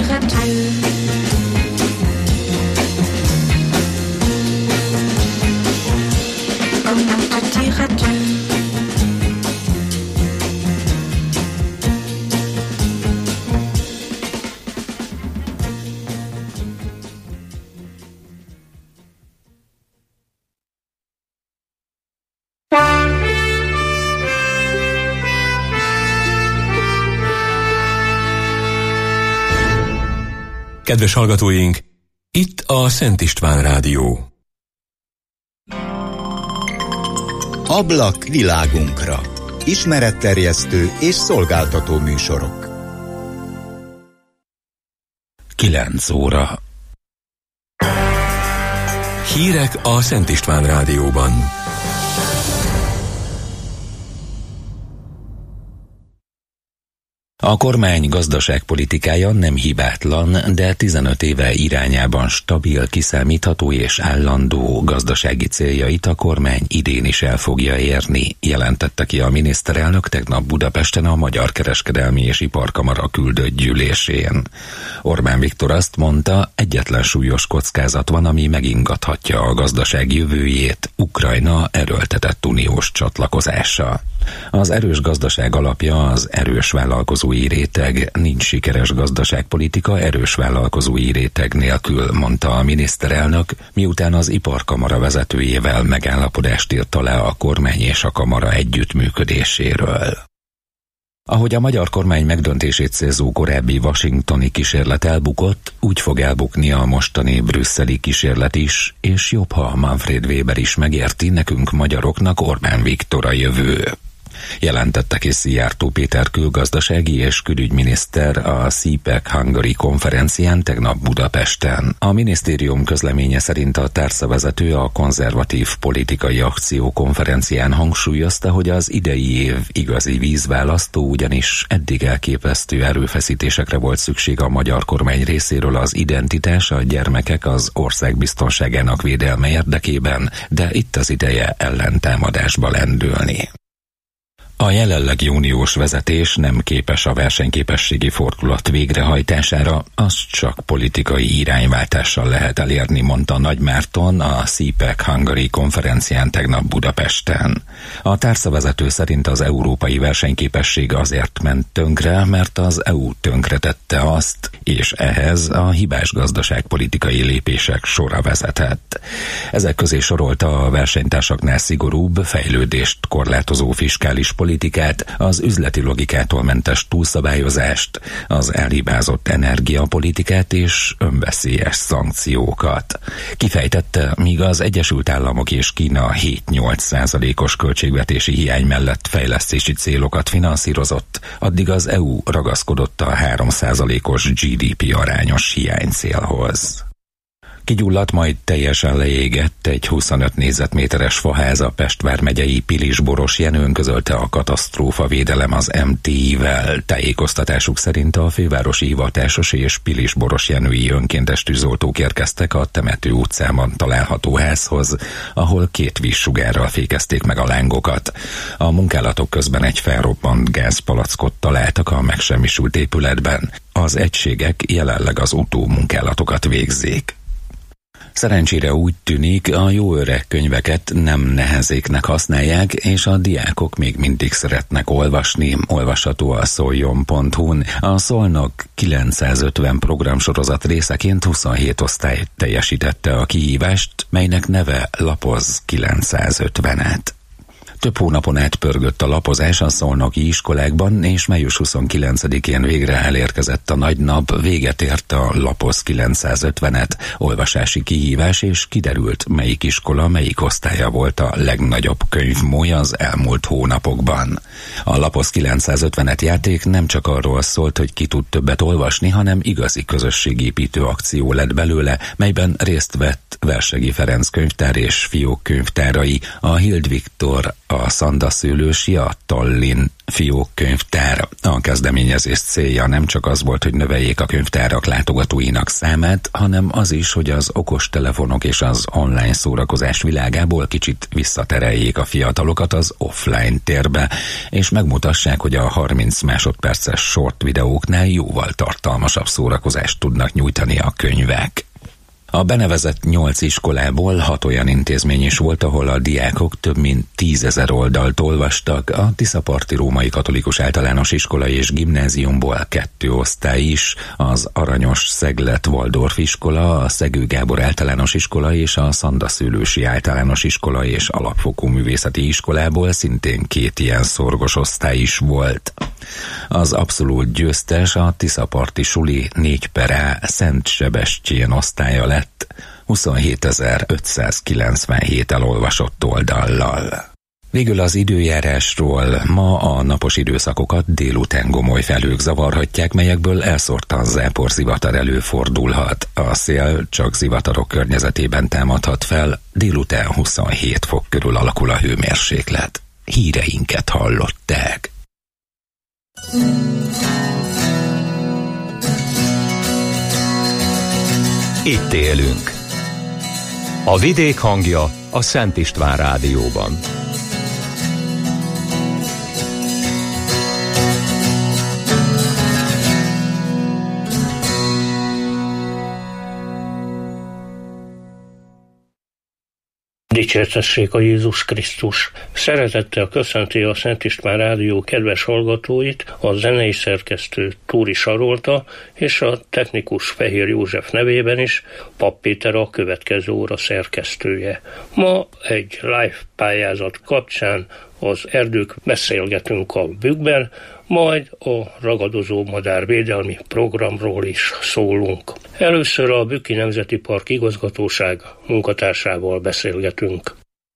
tire-tire. Comment te diras-tu? Kedves hallgatóink, itt a Szent István Rádió. Ablak világunkra. Ismeretterjesztő és szolgáltató műsorok. 9 óra. Hírek a Szent István Rádióban. A kormány gazdaságpolitikája nem hibátlan, de 15 éve irányában stabil, kiszámítható és állandó gazdasági céljait a kormány idén is el fogja érni, jelentette ki a miniszterelnök tegnap Budapesten a Magyar Kereskedelmi és Iparkamara küldött gyűlésén. Orbán Viktor azt mondta, egyetlen súlyos kockázat van, ami megingathatja a gazdaság jövőjét, Ukrajna erőltetett uniós csatlakozása. Az erős gazdaság alapja az erős vállalkozói réteg, nincs sikeres gazdaságpolitika erős vállalkozói réteg nélkül, mondta a miniszterelnök, miután az Iparkamara vezetőjével megállapodást írt alá a kormány és a kamara együttműködéséről. Ahogy a magyar kormány megdöntését célzó korábbi washingtoni kísérlet elbukott, úgy fog elbukni a mostani brüsszeli kísérlet is, és jobb, ha Manfred Weber is megérti, nekünk magyaroknak Orbán Viktor a jövő. Jelentette ki Szijjártó Péter külgazdasági és külügyminiszter a CPEC Hungary konferencián tegnap Budapesten. A minisztérium közleménye szerint a társzavezető a konzervatív politikai akció konferencián hangsúlyozta, hogy az idei év igazi vízválasztó, ugyanis eddig elképesztő erőfeszítésekre volt szükség a magyar kormány részéről az identitás, a gyermekek, az ország biztonságának védelme érdekében, de itt az ideje ellentámadásba lendülni. A jelenlegi uniós vezetés nem képes a versenyképességi fordulat végrehajtására, azt csak politikai irányváltással lehet elérni, mondta Nagy Márton a CPEC Hungary konferencián tegnap Budapesten. A társzavezető szerint az európai versenyképesség azért ment tönkre, mert az EU tönkretette azt, és ehhez a hibás gazdaságpolitikai lépések sora vezetett. Ezek közé sorolta a versenytársaknál szigorúbb, fejlődést korlátozó fiskális politikát, az üzleti logikától mentes túlszabályozást, az elhibázott energiapolitikát és önveszélyes szankciókat. Kifejtette, míg az Egyesült Államok és Kína 7-8%-os költségvetési hiány mellett fejlesztési célokat finanszírozott, addig az EU ragaszkodott a 3%-os GDP arányos hiánycélhoz. Kigyulladt, majd teljesen leégett egy 25 négyzetméteres faház a Pest vármegyei Pilisboros Jenőn, közölte a katasztrófavédelem az MTI-vel. Tájékoztatásuk szerint a fővárosi hivatásos és Pilisboros Jenői önkéntes tűzoltók érkeztek a Temető utcában található házhoz, ahol 2 vízsugárral fékezték meg a lángokat. A munkálatok közben egy felrobbant gázpalackot találtak a megsemmisült épületben. Az egységek jelenleg az utómunkálatokat végzik. Szerencsére úgy tűnik, a jó öreg könyveket nem nehezéknek használják, és a diákok még mindig szeretnek olvasni, olvasható a szoljon.hu-n. A Szolnok 950 programsorozat részeként 27 osztály teljesítette a kihívást, melynek neve Lapoz 950-et. Több hónapon át pörgött a lapozás a szolnoki iskolákban, és május 29-én végre elérkezett a nagy nap, véget ért a Lapoz 950-et, olvasási kihívás, és kiderült, melyik iskola, melyik osztálya volt a legnagyobb könyvmoly az elmúlt hónapokban. A Lapoz 950-et játék nem csak arról szólt, hogy ki tud többet olvasni, hanem igazi közösségépítő akció lett belőle, melyben részt vett Versegi Ferenc könyvtár és fiók könyvtárai, a Hild Viktor a Szandaszőlősi, a Tallinn fiókkönyvtár. A kezdeményezés célja nem csak az volt, hogy növeljék a könyvtárak látogatóinak számát, hanem az is, hogy az okostelefonok és az online szórakozás világából kicsit visszatereljék a fiatalokat az offline térbe, és megmutassák, hogy a 30 másodperces short videóknál jóval tartalmasabb szórakozást tudnak nyújtani a könyvek. A benevezett 8 iskolából 6 olyan intézmény is volt, ahol a diákok több mint 10 000 oldalt olvastak. A Tiszaparti Római Katolikus Általános Iskola és Gimnáziumból 2 osztály is, az Aranyos Szeglet Waldorf Iskola, a Szegő Gábor Általános Iskola és a Szandaszőlősi Általános Iskola és Alapfokú Művészeti Iskolából szintén 2 ilyen szorgos osztály is volt. Az abszolút győztes a Tiszaparti Suli 4/A Szent Sebestyén osztálya lett 27.597 elolvasott oldallal. Végül az időjárásról. Ma a napos időszakokat délután gomoly felhők zavarhatják, melyekből elszórtan záporzivatar előfordulhat. A szél csak zivatarok környezetében támadhat fel, délután 27 fok körül alakul a hőmérséklet. Híreinket hallották. Itt élünk. A vidék hangja a Szent István Rádióban. Dicsértessék a Jézus Krisztus! Szeretettel köszönti a Szent István Rádió kedves hallgatóit a zenei szerkesztő Túri Sarolta és a technikus Fehér József nevében is Papp Péter a következő óra szerkesztője. Ma egy live pályázat kapcsán az erdők beszélgetünk a bükkben, majd a ragadozó madárvédelmi programról is szólunk. Először a Bükki Nemzeti Park igazgatóság munkatársával beszélgetünk.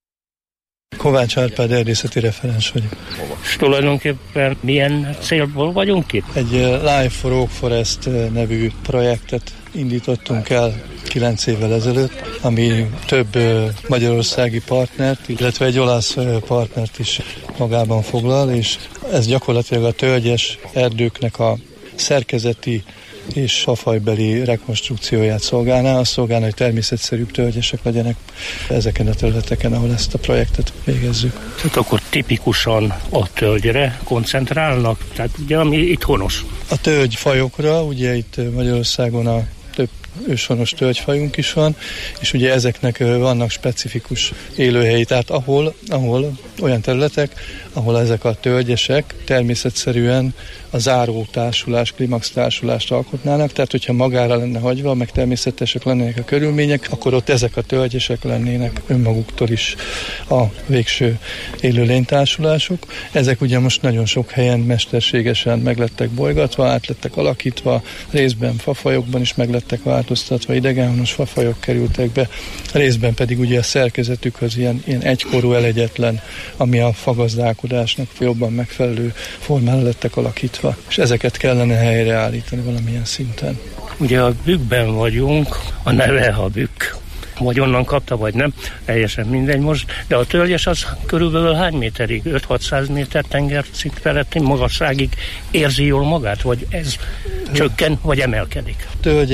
Kovács Árpád erdészeti referens vagyok. És tulajdonképpen milyen célból vagyunk itt? Egy Life for Oak Forest nevű projektet indítottunk el 9 évvel ezelőtt, ami több magyarországi partnert, illetve egy olasz partnert is magában foglal, és ez gyakorlatilag a tölgyes erdőknek a szerkezeti és fafajbeli rekonstrukcióját szolgálná, azt szolgálna, hogy természetszerűbb tölgyesek legyenek ezeken a területeken, ahol ezt a projektet végezzük. Tehát akkor tipikusan a tölgyre koncentrálnak, tehát ugye ami itt honos. A tölgyfajokra, ugye itt Magyarországon a több őshonos tölgyfajunk is van, és ugye ezeknek vannak specifikus élőhelyi, tehát ahol olyan területek, ahol ezek a tölgyesek természetszerűen a záró társulás, klimax társulást alkotnának, tehát hogyha magára lenne hagyva, meg természetesek lennének a körülmények, akkor ott ezek a tölgyesek lennének önmaguktól is a végső élőlénytársulások. Ezek ugye most nagyon sok helyen mesterségesen meglettek bolygatva, átlettek alakítva, részben fafajokban is meglettek változtatva, idegenhonos fafajok kerültek be, részben pedig ugye a szerkezetük az ilyen egykorú elegyetlen, ami a fagazdálkodásnak jobban megfelelő formára lettek alakítva, és ezeket kellene helyreállítani valamilyen szinten. Ugye a bükkben vagyunk, a neve a bükk. Vagy onnan kapta, vagy nem, teljesen mindegy most, de a tölgyes az körülbelül hány méterig? 5-600 méter tengerszint feletti magasságig érzi jól magát, vagy ez csökken, vagy emelkedik?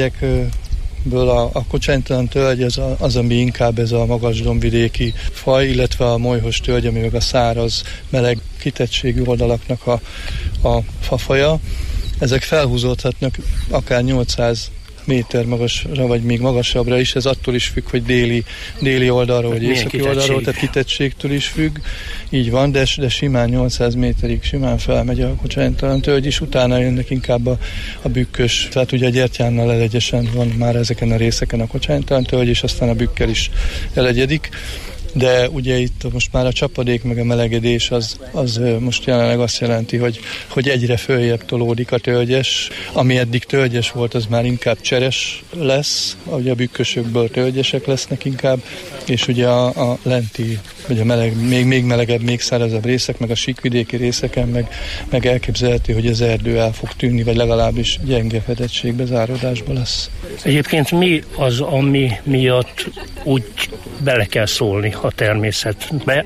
Tölgyekből a kocsánytalan tölgy az, ami inkább ez a magas dombvidéki faj, illetve a molyhos tölgy, ami meg a száraz, meleg kitettségű oldalaknak a fafaja. Ezek felhúzódhatnak akár 800 méter magasra, vagy még magasabbra is, ez attól is függ, hogy déli oldalról, vagy északi oldalról, tehát kitettségtől is függ, így van, de simán 800 méterig simán felmegy a kocsánytalan tölgy, és utána jönnek inkább a bükkös, tehát ugye a gyertyánnal elegyesen van már ezeken a részeken a kocsánytalan tölgy, és aztán a bükkel is elegyedik. De ugye itt most már a csapadék meg a melegedés az most jelenleg azt jelenti, hogy egyre följebb tolódik a tölgyes. Ami eddig tölgyes volt, az már inkább cseres lesz, ugye a bükkösökből tölgyesek lesznek inkább, és ugye a lenti, vagy a még melegebb, még szárazabb részek, meg a síkvidéki részeken meg elképzelhető, hogy az erdő el fog tűnni, vagy legalábbis gyenge fedettségbe, záródásba lesz. Egyébként mi az, ami miatt úgy bele kell szólni a természetbe,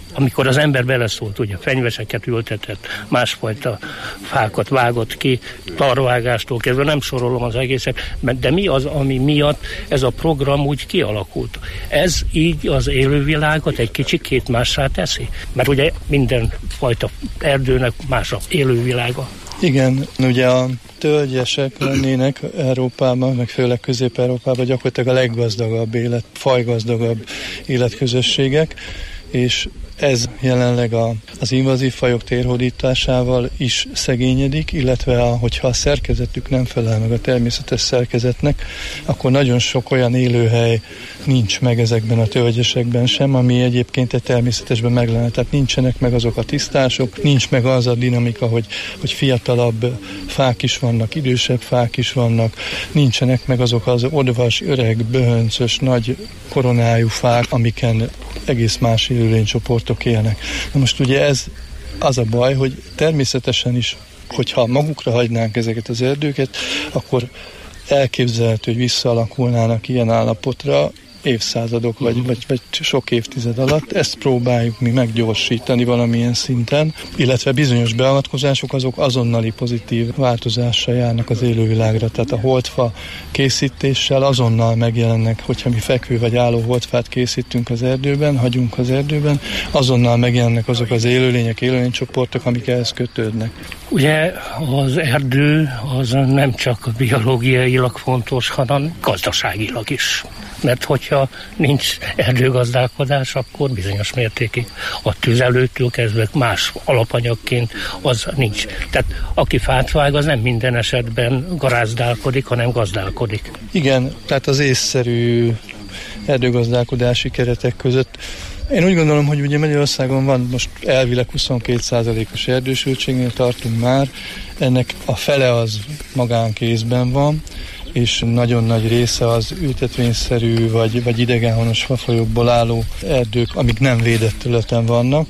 amikor az ember beleszólt, ugye fenyveseket ültetett, másfajta fákat vágott ki, tarvágástól kezdve, nem sorolom az egészet, de mi az, ami miatt ez a program úgy kialakult? Ez így az élővilágot egy kicsikét mássá teszi? Mert ugye mindenfajta erdőnek más a élővilága. Igen, ugye a tölgyesek lennének Európában, meg főleg Közép-Európában gyakorlatilag a leggazdagabb fajgazdagabb életközösségek, és ez jelenleg az invazív fajok térhódításával is szegényedik, illetve hogyha a szerkezetük nem felel meg a természetes szerkezetnek, akkor nagyon sok olyan élőhely nincs meg ezekben a tölgyesekben sem, ami egyébként egy természetesben meg lenne. Tehát nincsenek meg azok a tisztások, nincs meg az a dinamika, hogy fiatalabb fák is vannak, idősebb fák is vannak, nincsenek meg azok az odvas, öreg, böhöncös, nagy koronájú fák, amiken egész más élőlénycsoportok élnek. Na most ugye ez az a baj, hogy természetesen is, hogyha magukra hagynánk ezeket az erdőket, akkor elképzelhető, hogy visszaalakulnának ilyen állapotra évszázadok, vagy sok évtized alatt. Ezt próbáljuk mi meggyorsítani valamilyen szinten, illetve bizonyos beavatkozások azok azonnali pozitív változással járnak az élővilágra. Tehát a holdfa készítéssel azonnal megjelennek, hogyha mi fekvő vagy álló holdfát készítünk az erdőben, hagyunk az erdőben, azonnal megjelennek azok az élőlények, élőlénycsoportok, amik ehhez kötődnek. Ugye az erdő az nem csak biológiailag fontos, hanem gazdaságilag is. Mert hogyha nincs erdőgazdálkodás, akkor bizonyos mértékig a tüzelőtől kezdve más alapanyagként az nincs. Tehát aki fát vág, az nem minden esetben garázdálkodik, hanem gazdálkodik. Igen, tehát az észszerű erdőgazdálkodási keretek között én úgy gondolom, hogy ugye Magyarországon van most elvileg 22%-os erdősültségnél tartunk már, ennek a fele az magánkézben van, és nagyon nagy része az ültetvényszerű vagy idegenhonos fafajokból álló erdők, amik nem védett területen vannak.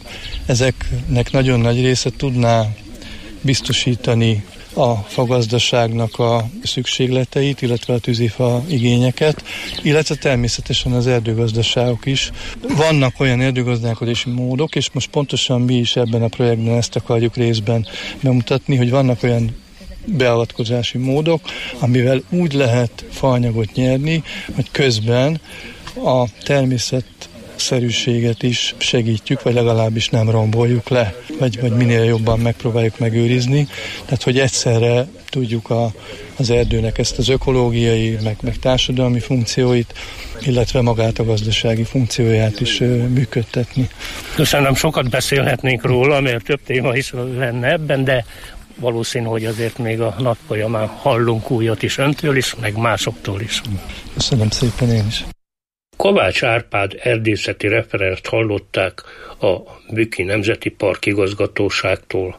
Ezeknek nagyon nagy része tudná biztosítani a fagazdaságnak a szükségleteit, illetve a tűzifa igényeket, illetve természetesen az erdőgazdaságok is. Vannak olyan erdőgazdálkodási módok, és most pontosan mi is ebben a projektben ezt akarjuk részben bemutatni, hogy vannak olyan beavatkozási módok, amivel úgy lehet faanyagot nyerni, hogy közben a természetszerűséget is segítjük, vagy legalábbis nem romboljuk le, vagy minél jobban megpróbáljuk megőrizni. Tehát, hogy egyszerre tudjuk az erdőnek ezt az ökológiai, meg társadalmi funkcióit, illetve magát a gazdasági funkcióját is működtetni. Köszönöm, sokat beszélhetnénk róla, mert több téma is lenne ebben, de valószínű, hogy azért még a nap folyamán hallunk újat is öntől is, meg másoktól is. Köszönöm szépen én is. Kovács Árpád erdészeti referenst hallották a Bükki Nemzeti Park igazgatóságtól.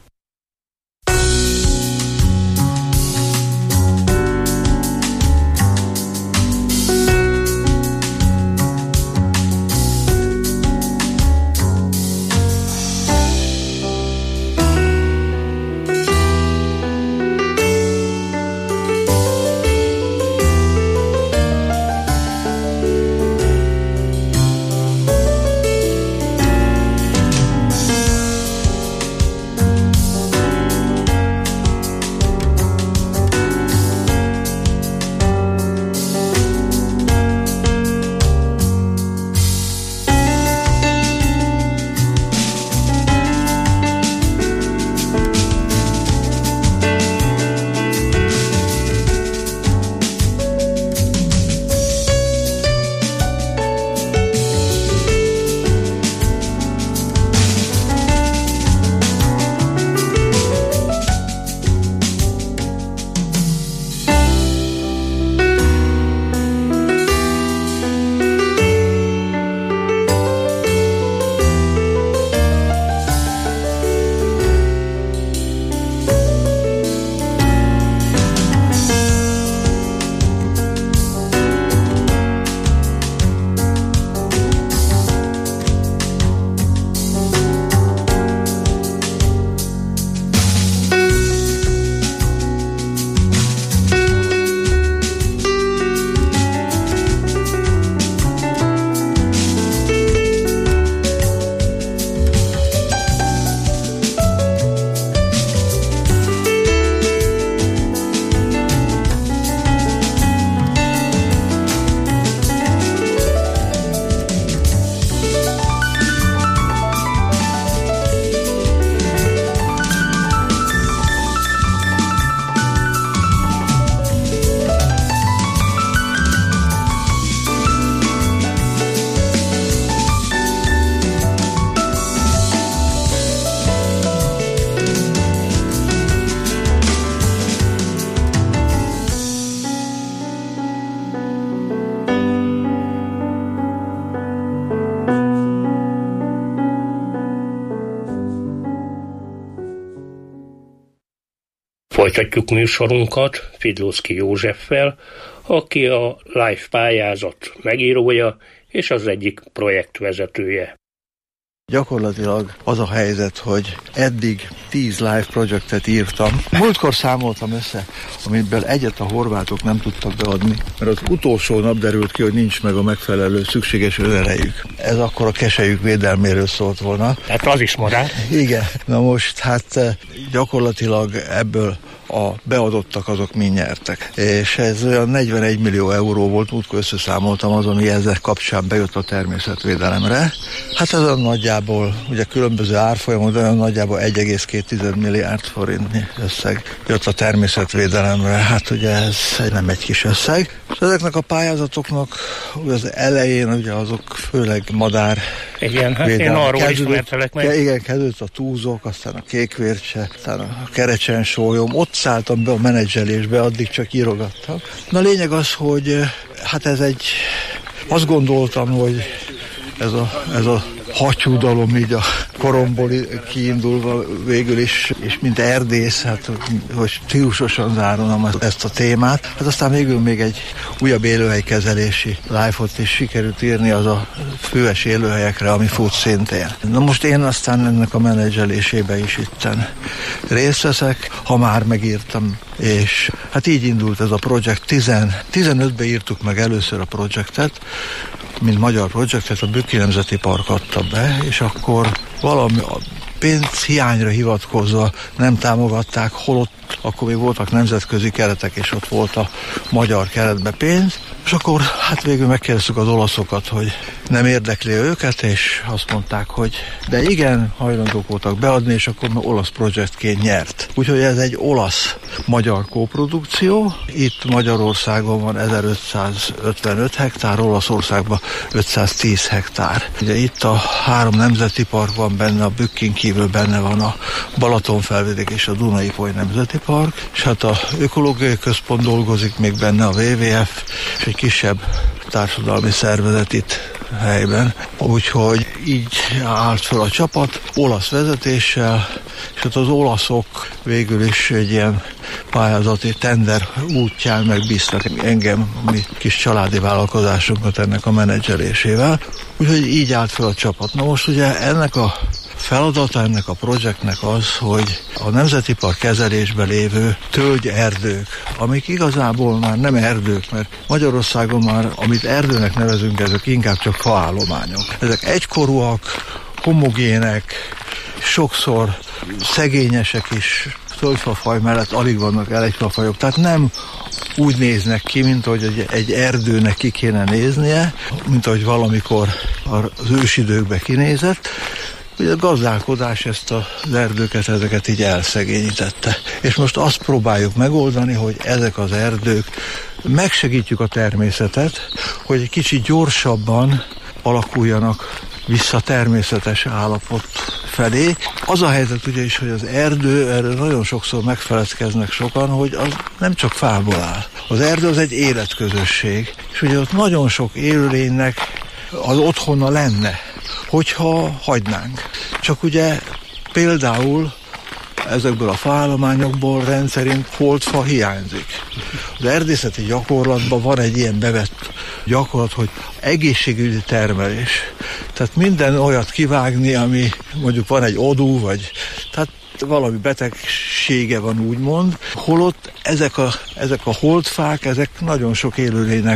Folytatjuk műsorunkat Fidlowski Józseffel, aki a LIFE pályázat megírója és az egyik projektvezetője. Gyakorlatilag az a helyzet, hogy eddig 10 live projektet írtam. Múltkor számoltam össze, amiből egyet a horvátok nem tudtak beadni, mert az utolsó nap derült ki, hogy nincs meg a megfelelő szükséges önerejük. Ez akkor a keselyük védelméről szólt volna. Hát az is marad. Igen. Na most hát gyakorlatilag ebből a beadottak azok mind nyertek. És ez olyan 41 millió euró volt, múltkor összeszámoltam az, ami ezzel kapcsán bejött a természetvédelemre. Hát ez olyan nagyjából, ugye különböző árfolyamon, olyan nagyjából 1,2 milliárd forintnyi összeg jött a természetvédelemre. Hát ugye ez nem egy kis összeg. És ezeknek a pályázatoknak az elején ugye azok főleg madár. Igen, hát én arról ismertelek meg. Igen, kezdődött a túzok, aztán a kékvércse, aztán a kerecsensólyom. Ott szálltam be a menedzselésbe, addig csak írogattam. Na lényeg az, hogy hát azt gondoltam, hogy ez a hattyúdalom így a koromból kiindulva végül is, és mint erdész, hát hogy stílusosan zárulom ezt a témát. Hát aztán végül még egy újabb élőhelykezelési live-ot is sikerült írni az a főes élőhelyekre, ami fut szintén. Na most én aztán ennek a menedzselésébe is itten részt veszek, ha már megírtam, és hát így indult ez a projekt. 15-ben írtuk meg először a projektet, mint magyar projektet, a Bükki Nemzeti Park adta be, és akkor valami a pénzhiányra hivatkozva nem támogatták, holott akkor még voltak nemzetközi keretek, és ott volt a magyar keretbe pénz, és akkor hát végül megkérdeztük az olaszokat, hogy nem érdekli őket, és azt mondták, hogy de igen, hajlandók voltak beadni, és akkor olasz projektként nyert. Úgyhogy ez egy olasz-magyar kóprodukció. Itt Magyarországon van 1555 hektár, Olaszországban 510 hektár. Ugye itt a 3 nemzeti park van benne, a Bükkin kívül benne van a Balatonfelvidék és a Duna-Ipoly Nemzeti Park, és hát a ökológiai központ dolgozik még benne, a WWF, és egy kisebb társadalmi szervezet itt helyben. Úgyhogy így állt fel a csapat, olasz vezetéssel, és hát az olaszok végül is egy ilyen pályázati tender útján megbíztak engem, mi kis családi vállalkozásunkat ennek a menedzselésével. Úgyhogy így állt fel a csapat. Na most ugye ennek a feladata ennek a projektnek az, hogy a Nemzeti Park kezelésben lévő tölgyerdők, amik igazából már nem erdők, mert Magyarországon már, amit erdőnek nevezünk, ezek inkább csak faállományok. Ezek egykorúak, homogének, sokszor szegényesek is, tölgyfafaj mellett alig vannak elegyfafajok, tehát nem úgy néznek ki, mint hogy egy erdőnek ki kéne néznie, mint ahogy valamikor az ősidőkben kinézett. Ugye a gazdálkodás ezt az erdőket, ezeket így elszegényítette. És most azt próbáljuk megoldani, hogy ezek az erdők, megsegítjük a természetet, hogy egy kicsit gyorsabban alakuljanak vissza természetes állapot felé. Az a helyzet ugye is, hogy az erdő, erről nagyon sokszor megfeledkeznek sokan, hogy az nem csak fából áll. Az erdő az egy életközösség, és ugye ott nagyon sok élőlénynek az otthona lenne, hogyha hagynánk. Csak ugye például ezekből a faállományokból rendszerint holdfa hiányzik. Az erdészeti gyakorlatban van egy ilyen bevett gyakorlat, hogy egészségügyi termelés. Tehát minden olyat kivágni, ami mondjuk van egy odú, vagy tehát valami betegsége van úgymond, holott ezek a holdfák, ezek nagyon sok élőlénynek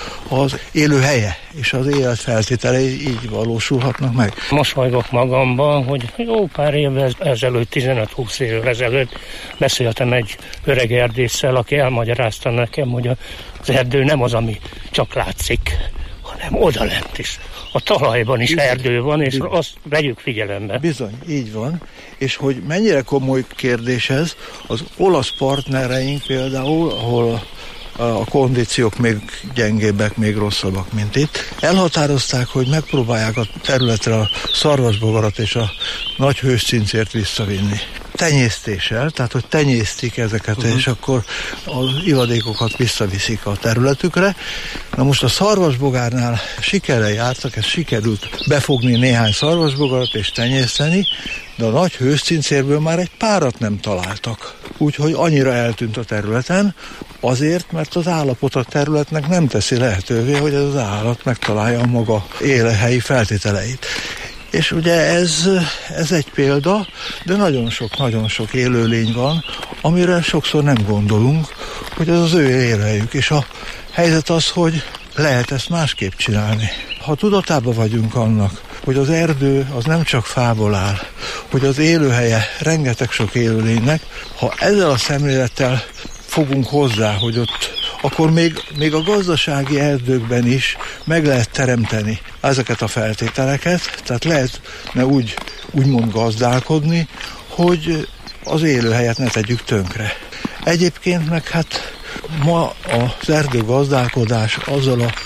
az élőhelye, és az életfeltételei így valósulhatnak meg. Mosolygok magamban, hogy jó pár évvel ezelőtt, 15-20 évvel ezelőtt beszéltem egy öreg erdésszel, aki elmagyarázta nekem, hogy az erdő nem az, ami csak látszik, hanem odalent is. A talajban is erdő van, és azt vegyük figyelembe. Bizony, így van. És hogy mennyire komoly kérdés ez, az olasz partnereink például, ahol a kondíciók még gyengébbek, még rosszabbak, mint itt, elhatározták, hogy megpróbálják a területre a szarvasbogarat és a nagy hőscincért visszavinni. tenyésztéssel, tehát hogy tenyésztik ezeket, és akkor az ivadékokat visszaviszik a területükre. Na most a szarvasbogárnál sikerrel jártak, ez sikerült befogni néhány szarvasbogarat és tenyészteni, de a nagy hőscincérből már egy párat nem találtak. Úgyhogy annyira eltűnt a területen, azért, mert az állapot a területnek nem teszi lehetővé, hogy ez az állat megtalálja a maga élőhelyi feltételeit. És ugye ez egy példa, de nagyon sok élőlény van, amire sokszor nem gondolunk, hogy ez az ő élőhelyük. És a helyzet az, hogy lehet ezt másképp csinálni. Ha tudatában vagyunk annak, hogy az erdő az nem csak fából áll, hogy az élőhelye rengeteg sok élőlénynek, ha ezzel a szemlélettel fogunk hozzá, hogy ott akkor még a gazdasági erdőkben is meg lehet teremteni ezeket a feltételeket, tehát lehetne úgymond gazdálkodni, hogy az élőhelyet ne tegyük tönkre. Egyébként meg hát ma az erdőgazdálkodás azzal a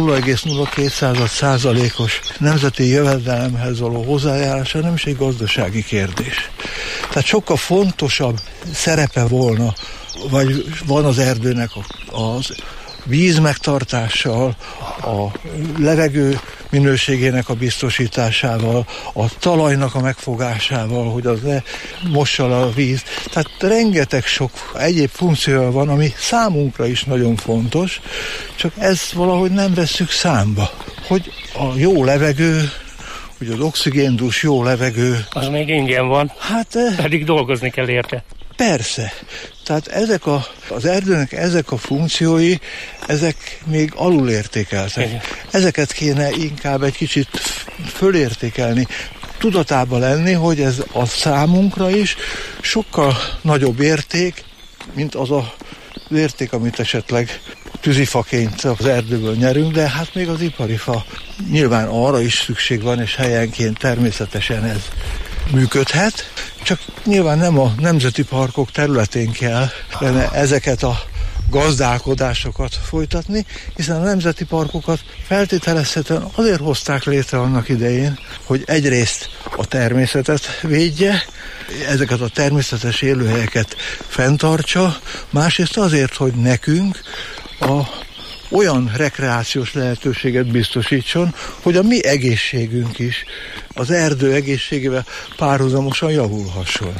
0,02%-os nemzeti jövedelemhez való hozzájárása nem is egy gazdasági kérdés. Tehát sokkal fontosabb szerepe volna, vagy van az erdőnek az víz megtartással, a levegő minőségének a biztosításával, a talajnak a megfogásával, hogy az ne mossa le a víz. Tehát rengeteg sok egyéb funkciója van, ami számunkra is nagyon fontos, csak ezt valahogy nem vesszük számba. Hogy a jó levegő, hogy az oxigéndús jó levegő... Az még ingyen van, hát, pedig dolgozni kell érte. Persze. Tehát az erdőnek ezek a funkciói, ezek még alulértékeltek. Igen. Ezeket kéne inkább egy kicsit fölértékelni, tudatában lenni, hogy ez a számunkra is sokkal nagyobb érték, mint az az érték, amit esetleg tűzifaként az erdőből nyerünk, de hát még az ipari fa nyilván arra is szükség van, és helyenként természetesen ez működhet, csak nyilván nem a nemzeti parkok területén kell ezeket a gazdálkodásokat folytatni, hiszen a nemzeti parkokat feltételezhetően azért hozták létre annak idején, hogy egyrészt a természetet védje, ezeket a természetes élőhelyeket fenntartsa, másrészt azért, hogy nekünk olyan rekreációs lehetőséget biztosítson, hogy a mi egészségünk is az erdő egészségével párhuzamosan javulhasson.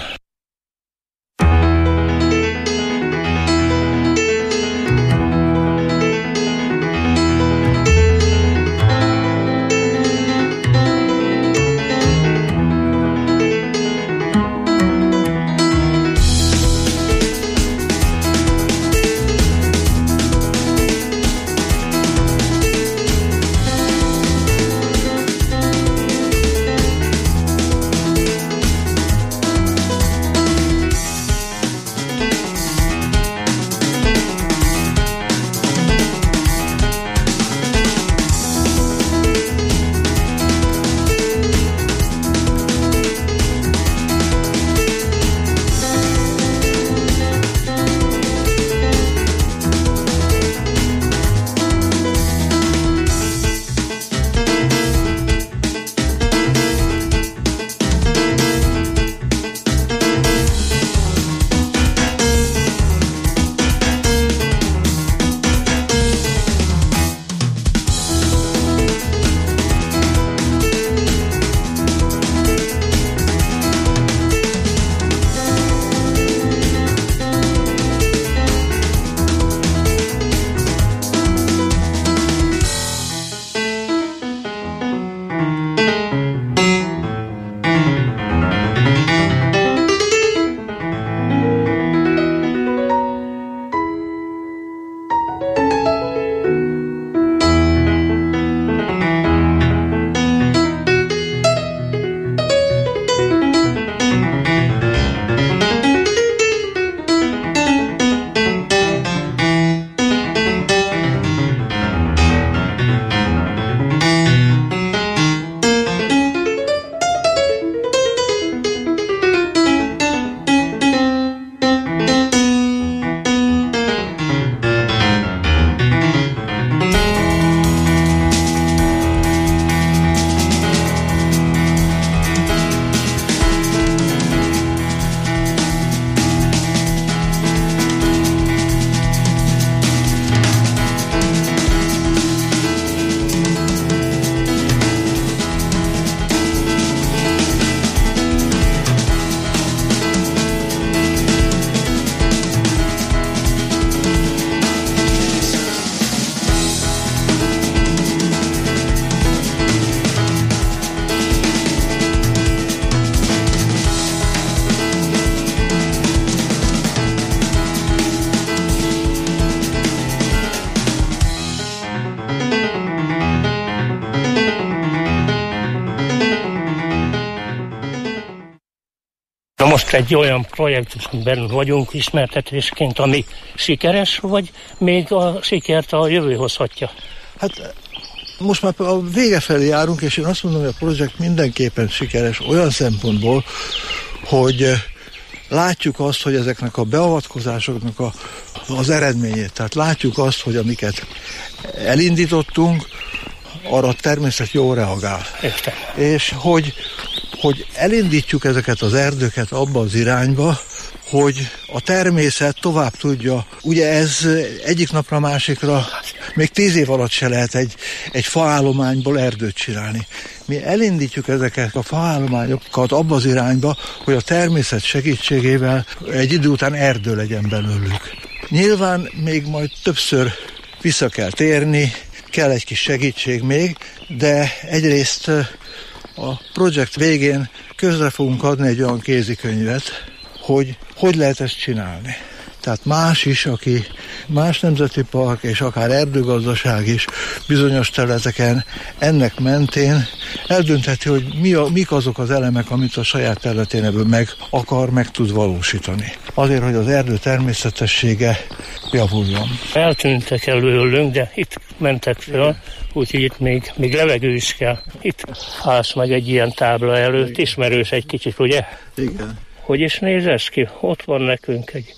egy olyan projektben vagyunk ismertetésként, ami sikeres, vagy még a sikert a jövő hozhatja? Hát most már a vége felé járunk, és én azt mondom, hogy a projekt mindenképpen sikeres olyan szempontból, hogy látjuk azt, hogy ezeknek a beavatkozásoknak az eredményét. Tehát látjuk azt, hogy amiket elindítottunk, arra a természet jól reagál. Értem. És hogy elindítjuk ezeket az erdőket abba az irányba, hogy a természet tovább tudja. Ugye ez egyik napra a másikra, még 10 év alatt se lehet egy faállományból erdőt csinálni. Mi elindítjuk ezeket a faállományokat abba az irányba, hogy a természet segítségével egy idő után erdő legyen belőlük. Nyilván még majd többször vissza kell térni, kell egy kis segítség még, de egyrészt a projekt végén közre fogunk adni egy olyan kézikönyvet, hogy lehet ezt csinálni. Tehát más is, aki más nemzeti park és akár erdőgazdaság is bizonyos területeken ennek mentén eldöntheti, hogy mik azok az elemek, amit a saját területén ebből meg tud valósítani. Azért, hogy az erdő természetessége javuljon. Eltűntek előlünk, de itt mentek föl, úgyhogy itt még levegő is kell. Itt állsz meg egy ilyen tábla előtt, ismerős egy kicsit, ugye? Igen. Hogy is néz ez ki? Ott van nekünk egy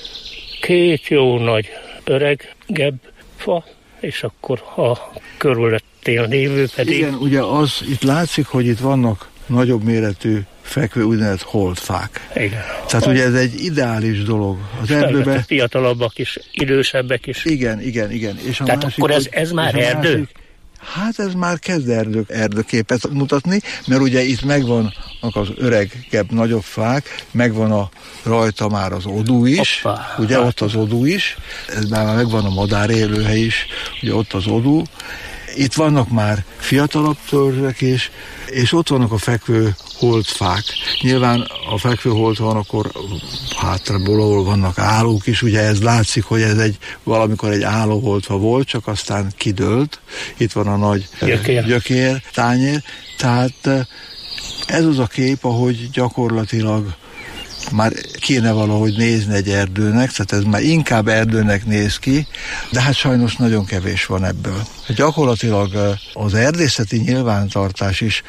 2 jó nagy öregebb fa, és akkor a körülöttél lévő pedig... Igen, ugye itt látszik, hogy itt vannak nagyobb méretű fekvő úgynevezett holdfák. Igen. Tehát ugye ez egy ideális dolog. Az erdőben... Fiatalabbak is, idősebbek is. Igen. És tehát másik, akkor ez már erdő? Másik, hát ez már kezd erdőképet mutatni, mert ugye itt megvannak az öregebb, nagyobb fák, megvan rajta már az odú is, ugye ott az odú is, ez már megvan a madár élőhely is, ugye ott az odú. Itt vannak már fiatalabb törzsek is, és ott vannak a fekvő holdfák. Nyilván a fekvő hold van, akkor hátraból, ahol vannak állók is, ugye ez látszik, hogy ez valamikor egy állóholdfa volt, csak aztán kidőlt. Itt van a nagy gyökér, tányér. Tehát ez az a kép, ahogy gyakorlatilag már kéne valahogy nézni egy erdőnek, tehát ez már inkább erdőnek néz ki, de hát sajnos nagyon kevés van ebből. Gyakorlatilag az erdészeti nyilvántartás is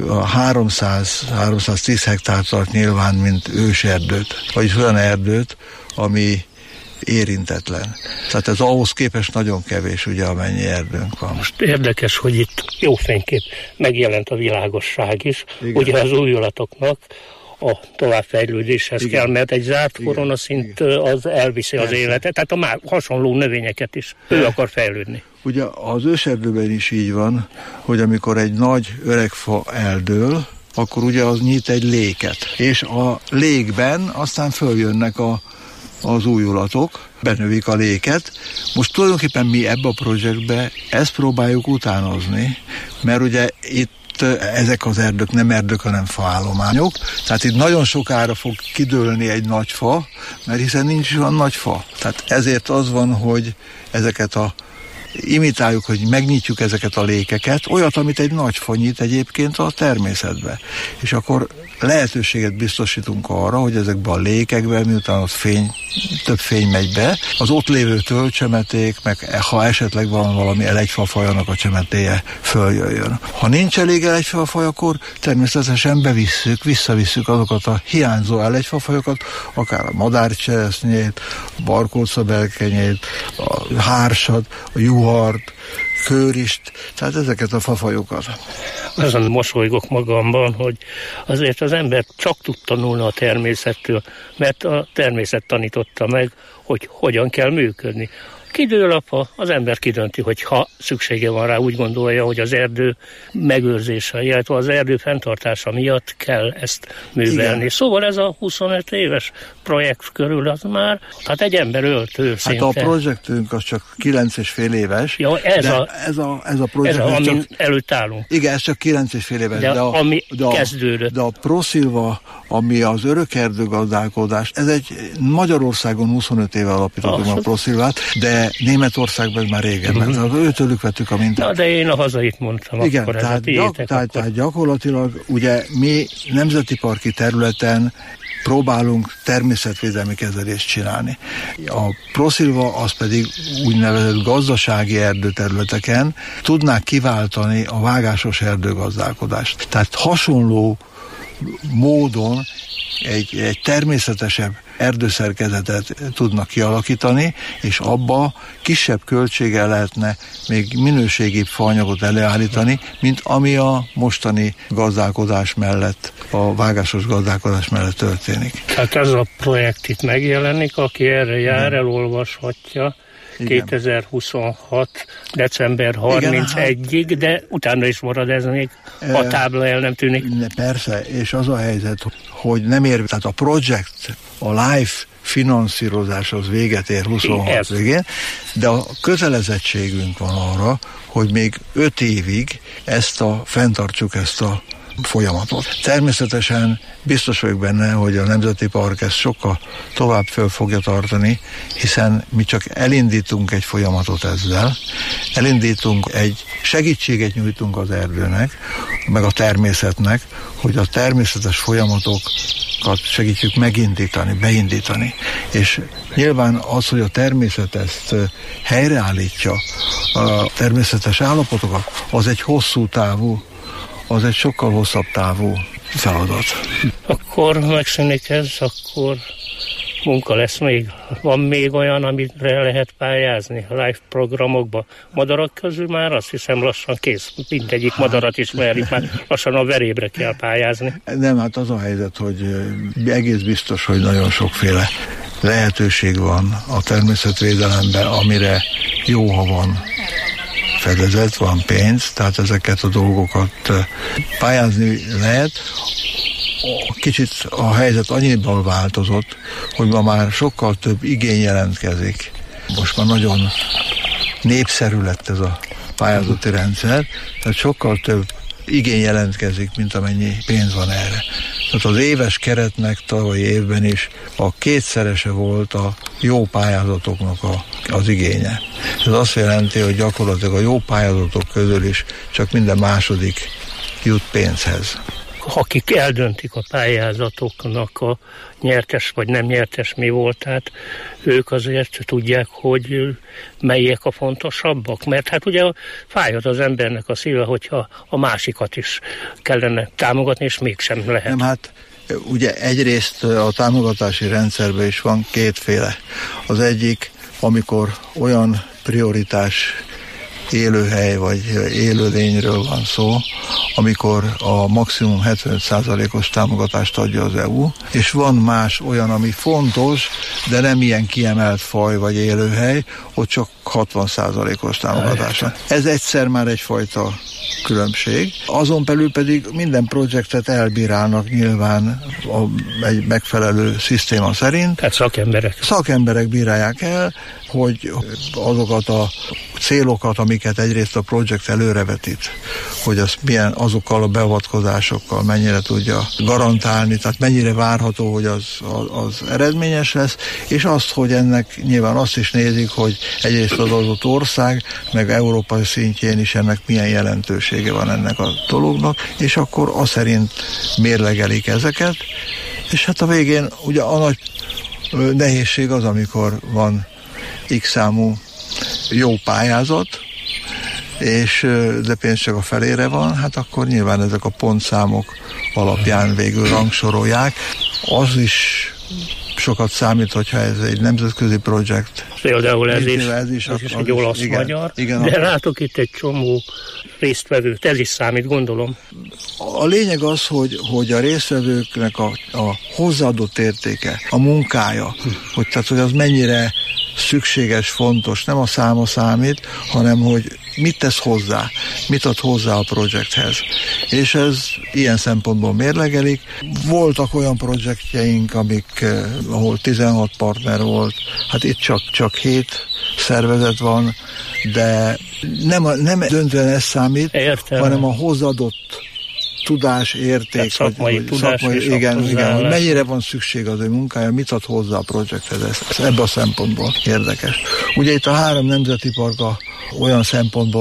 300-310 hektár tart nyilván, mint őserdőt, vagyis olyan erdőt, ami érintetlen. Tehát ez ahhoz képest nagyon kevés, ugye, amennyi erdőnk van. Most érdekes, hogy itt jó fénykép megjelent a világosság is, igen. Ugye az újulatoknak a továbbfejlődéshez kell, mert egy zárt koronaszint az elviszi az életet, tehát a már hasonló növényeket is ő akar fejlődni. Ugye az őserdőben is így van, hogy amikor egy nagy öreg fa eldől, akkor ugye az nyit egy léket, és a lékben aztán följönnek az újulatok, benövik a léket. Most tulajdonképpen mi ebbe a projektbe ezt próbáljuk utánozni, mert ugye itt ezek az erdők nem erdők, hanem faállományok. Tehát itt nagyon sokára fog kidőlni egy nagy fa, mert hiszen nincs olyan nagy fa. Tehát ezért az van, hogy ezeket imitáljuk, hogy megnyitjuk ezeket a lékeket, olyat, amit egy nagy fa nyit egyébként a természetbe. És akkor lehetőséget biztosítunk arra, hogy ezekben a lékekben, miután ott több fény megy be, az ott lévő tölgycsemeték, meg ha esetleg van valami elegyfafajának a csemetéje, följöjjön. Ha nincs elég elegyfafaj, akkor természetesen visszavisszük azokat a hiányzó elegyfafajokat, akár a madárcseresznyét, a barkócabelkenyét, a hársat, a juhart, főrist, tehát ezeket a fafajokat. Azon mosolygok magamban, hogy azért az ember csak tud tanulni a természettől, mert a természet tanította meg, hogy hogyan kell működni. Kidől a fa, az ember kidönti, hogy ha szüksége van rá, úgy gondolja, hogy az erdő megőrzése, illetve az erdő fenntartása miatt kell ezt művelni. Igen. Szóval ez a 25 éves projekt körül az már, hát egy ember öltő szinte. Hát a projektünk az csak 9,5 éves. Ja, ez a projekt. Ez amin előtt állunk. Igen, ez csak 9,5 éves. Ami kezdődött. De a ProSilva, ami az örökerdő gazdálkodás, ez egy Magyarországon 25 éve alapítottuk a ProSilvát, de Németországban már régen, mert őtőlük vettük a mintát. Na, de én a hazait mondtam. Igen, akkor tehát gyakorlatilag ugye mi nemzeti parki területen próbálunk természetvédelmi kezelést csinálni. A ProSilva az pedig úgynevezett gazdasági erdőterületeken tudnák kiváltani a vágásos erdőgazdálkodást. Tehát hasonló módon egy természetesebb erdőszerkezetet tudnak kialakítani, és abba kisebb költséggel lehetne még minőségibb faanyagot előállítani, mint ami a mostani gazdálkodás mellett, a vágásos gazdálkodás mellett történik. Tehát ez a projekt itt megjelenik, aki erre jár, elolvashatja. Igen. 2026. december 31-ig, de utána is marad ez még, a tábla el nem tűnik. Persze, és az a helyzet, hogy nem ér, tehát a projekt, a LIFE finanszírozás az véget ér 26 végén, de a kötelezettségünk van arra, hogy még 5 évig fenntartsuk ezt a folyamatot. Természetesen biztos vagyok benne, hogy a Nemzeti Park ezt sokkal tovább föl fogja tartani, hiszen mi csak elindítunk egy folyamatot ezzel, segítséget nyújtunk az erdőnek, meg a természetnek, hogy a természetes folyamatokat segítjük beindítani. És nyilván az, hogy a természet ezt helyreállítja, a természetes állapotokat, az egy sokkal hosszabb távú feladat. Akkor megszűnik ez, akkor munka lesz még. Van még olyan, amire lehet pályázni a live programokba? Madarak közül már azt hiszem lassan kész. Mindegyik madarat ismerik, már lassan a verébre kell pályázni. Nem, hát az a helyzet, hogy egész biztos, hogy nagyon sokféle lehetőség van a természetvédelemben, amire jó, ha van fedezet, van pénz, tehát ezeket a dolgokat pályázni lehet. Kicsit a helyzet annyiban változott, hogy ma már sokkal több igény jelentkezik. Most már nagyon népszerű lett ez a pályázati rendszer, tehát sokkal több igény jelentkezik, mint amennyi pénz van erre. Tehát az éves keretnek tavalyi évben is a 2-szerese volt a jó pályázatoknak az igénye. Ez azt jelenti, hogy gyakorlatilag a jó pályázatok közül is csak minden második jut pénzhez. Akik eldöntik a pályázatoknak a nyertes vagy nem nyertes mi voltát, ők azért tudják, hogy melyek a fontosabbak, mert hát ugye fájhat az embernek a szíve, hogyha a másikat is kellene támogatni, és mégsem lehet. Nem, hát ugye egyrészt a támogatási rendszerben is van kétféle. Az egyik, amikor olyan prioritás élőhely vagy élőlényről van szó, amikor a maximum 75%-os támogatást adja az EU, és van más olyan, ami fontos, de nem ilyen kiemelt faj vagy élőhely, ott csak 60%-os támogatás. Ez egyszer már egyfajta különbség. Azon belül pedig minden projektet elbírálnak nyilván egy megfelelő szisztéma szerint. Tehát szakemberek bírálják el, hogy azokat a célokat, amiket egyrészt a projekt előrevetít, hogy az milyen azokkal a beavatkozásokkal mennyire tudja garantálni, tehát mennyire várható, hogy az eredményes lesz, és azt, hogy ennek nyilván azt is nézik, hogy egyrészt az adott ország, meg európai szintjén is ennek milyen jelentősége van ennek a dolognak, és akkor az szerint mérlegelik ezeket, és hát a végén ugye a nagy nehézség az, amikor van X számú jó pályázat, de pénz csak a felére van, hát akkor nyilván ezek a pontszámok alapján végül rangsorolják. Az is sokat számít, hogyha ez egy nemzetközi projekt. Például ez is egy olasz-magyar, de látok itt egy csomó résztvevőt, ez is számít, gondolom. A lényeg az, hogy a résztvevőknek a hozzáadott értéke, a munkája, hogy az mennyire szükséges, fontos, nem a száma számít, hanem hogy mit tesz hozzá, mit ad hozzá a projekthez. És ez ilyen szempontból mérlegelik. Voltak olyan projektjeink, ahol 16 partner volt, hát itt csak 7 szervezet van, de nem döntően ez számít, hanem a hozzáadott tudás, érték, szakmai, igen, hogy mennyire van szükség az ő munkája, mit ad hozzá a projekthez, ez ebben a szempontból érdekes. Ugye itt a 3 nemzeti park olyan szempontból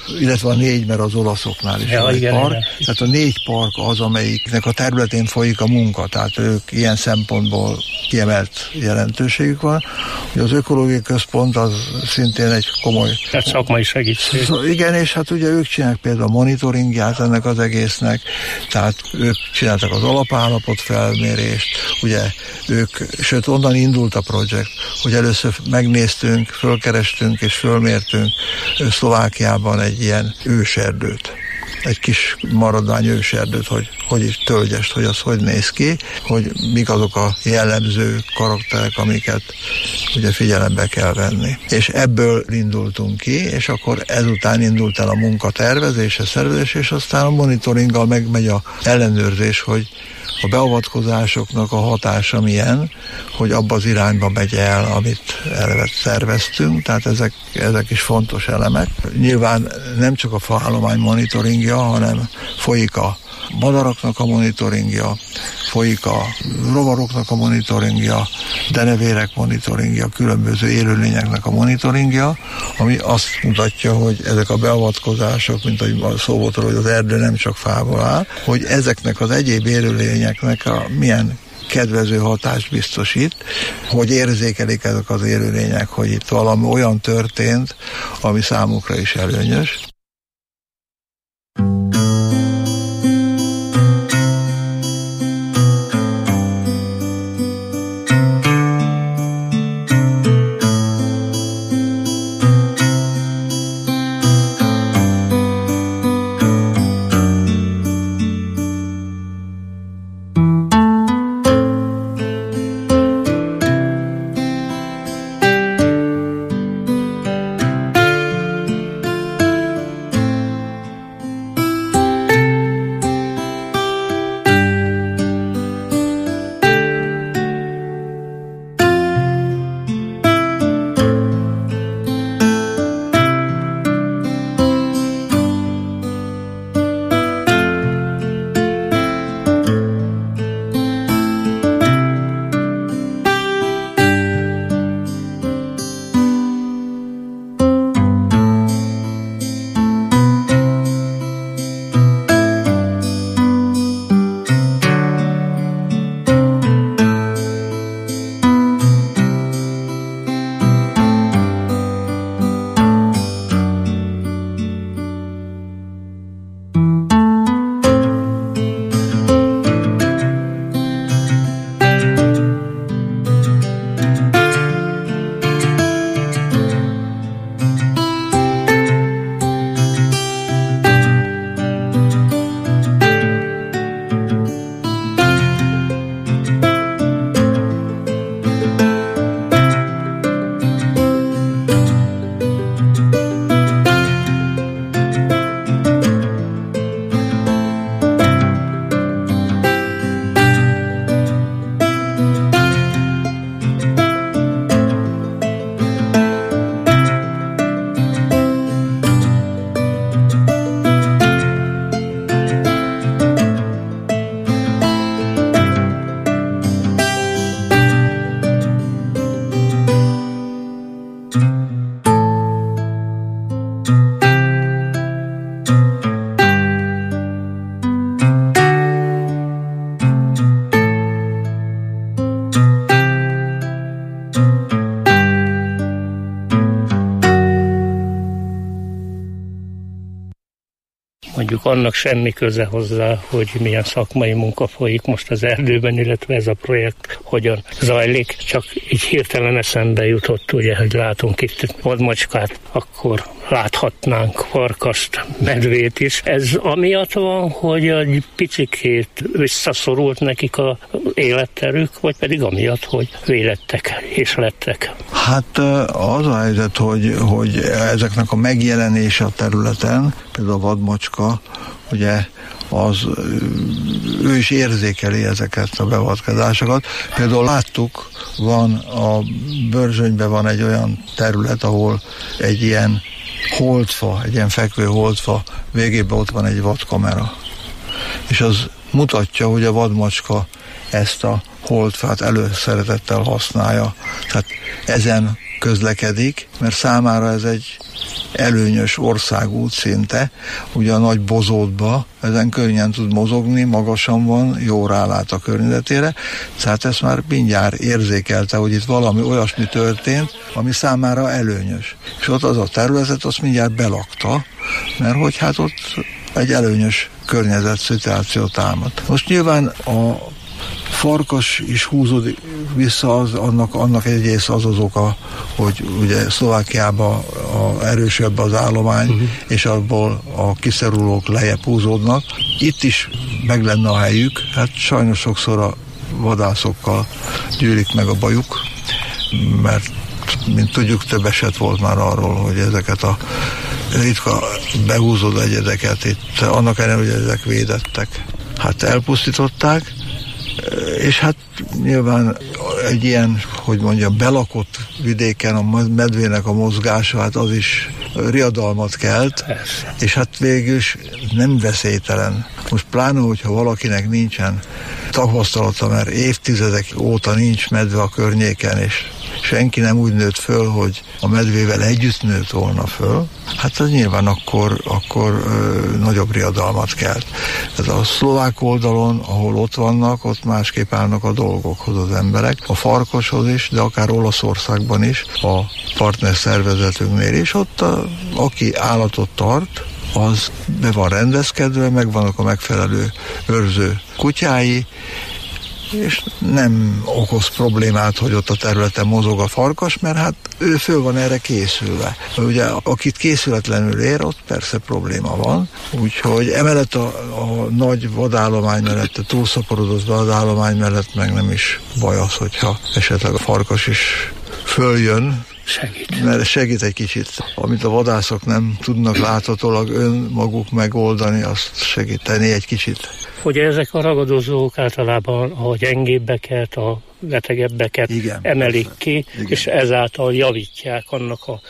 illetve a 4, mert az olaszoknál is van egy park. Tehát a 4 park az, amelyiknek a területén folyik a munka, tehát ők ilyen szempontból kiemelt jelentőségük van. Ugye az ökológiai központ az szintén egy komoly... Tehát szakmai segítség. Igen, és hát ugye ők csinálják például a monitoringját ennek az egésznek, tehát ők csináltak az alapállapot felmérést, ugye ők, sőt onnan indult a projekt, hogy először megnéztünk, fölkerestünk és fölmértünk Szlovákiában egy ilyen őserdőt. Egy kis maradvány őserdőt, hogy is tölgyest, hogy az hogy néz ki, hogy mik azok a jellemző karakterek, amiket ugye figyelembe kell venni. És ebből indultunk ki, és akkor ezután indult el a munkatervezés, a szervezés, és aztán a monitoringgal megmegy a ellenőrzés, hogy a beavatkozásoknak a hatása milyen, hogy abba az irányba megy el, amit eleve terveztünk, tehát ezek is fontos elemek. Nyilván nem csak a faállomány monitoringja, hanem folyik a madaraknak a monitoringja, folyik a rovaroknak a monitoringja, denevérek monitoringja, különböző élőlényeknek a monitoringja, ami azt mutatja, hogy ezek a beavatkozások, mint ahogy szó volt, hogy az erdő nem csak fából áll, hogy ezeknek az egyéb élőlényeknek milyen kedvező hatást biztosít, hogy érzékelik ezek az élőlények, hogy itt valami olyan történt, ami számukra is előnyös. mondjuk annak semmi köze hozzá, hogy milyen szakmai munka folyik most az erdőben, illetve ez a projekt hogyan zajlik. Csak így hirtelen eszembe jutott, ugye, hogy látunk itt vadmacskát, akkor láthatnánk farkast, medvét is. Ez amiatt van, hogy egy picikét visszaszorult nekik az életterük, vagy pedig amiatt, hogy vélettek és lettek? Hát az a helyzet, hogy ezeknek a megjelenése a területen, például a vadmacska, ugye ő is érzékeli ezeket a beavatkozásokat. Például láttuk, van a Börzsönyben van egy olyan terület, ahol egy ilyen holdfa, egy ilyen fekvő holdfa végében ott van egy vadkamera. És az mutatja, hogy a vadmacska ezt a holdfát előszeretettel használja. Tehát ezen közlekedik, mert számára ez egy előnyös országút szinte, ugye a nagy bozótba, ezen könnyen tud mozogni, magasan van, jó rálát a környezetére, tehát ezt már mindjárt érzékelte, hogy itt valami olyasmi történt, ami számára előnyös. És ott az a területet, azt mindjárt belakta, mert hogy hát ott egy előnyös környezet-szituáció támad. Most nyilván a farkas is húzódik vissza, annak egyrészt az oka, hogy ugye Szlovákiában erősebb az állomány, és abból a kiszerulók lejjebb húzódnak. Itt is meg lenne a helyük, hát sajnos sokszor a vadászokkal gyűlik meg a bajuk, mert mint tudjuk, több eset volt már arról, hogy ezeket a ritka behúzódó egyedeket itt, annak ellenére, hogy ezek védettek, hát elpusztították, és hát nyilván egy ilyen, hogy mondjam, belakott vidéken a medvének a mozgása, hát az is riadalmat kelt, és hát végülis nem veszélytelen. Most pláne, hogyha valakinek nincsen tapasztalata, mert évtizedek óta nincs medve a környéken, és senki nem úgy nőtt föl, hogy a medvével együtt nőtt volna föl, hát ez nyilván akkor nagyobb riadalmat kelt. Ez a szlovák oldalon, ahol ott vannak, ott másképp állnak a dolgokhoz az emberek, a farkashoz is, de akár Olaszországban is, a partner szervezetünknél is, ott aki állatot tart, az be van rendezkedve, megvannak a megfelelő őrző kutyái, és nem okoz problémát, hogy ott a területen mozog a farkas, mert hát ő föl van erre készülve. Ugye, akit készületlenül ér, ott persze probléma van. Úgyhogy emellett a nagy vadállomány mellett, a túlszaporodott vadállomány mellett meg nem is baj az, hogyha esetleg a farkas is följön, mert segít egy kicsit. Amit a vadászok nem tudnak láthatólag önmaguk megoldani, azt segíteni egy kicsit. Hogy ezek a ragadozók általában a gyengébbeket, a betegebbeket emelik ki, és ezáltal javítják annak a,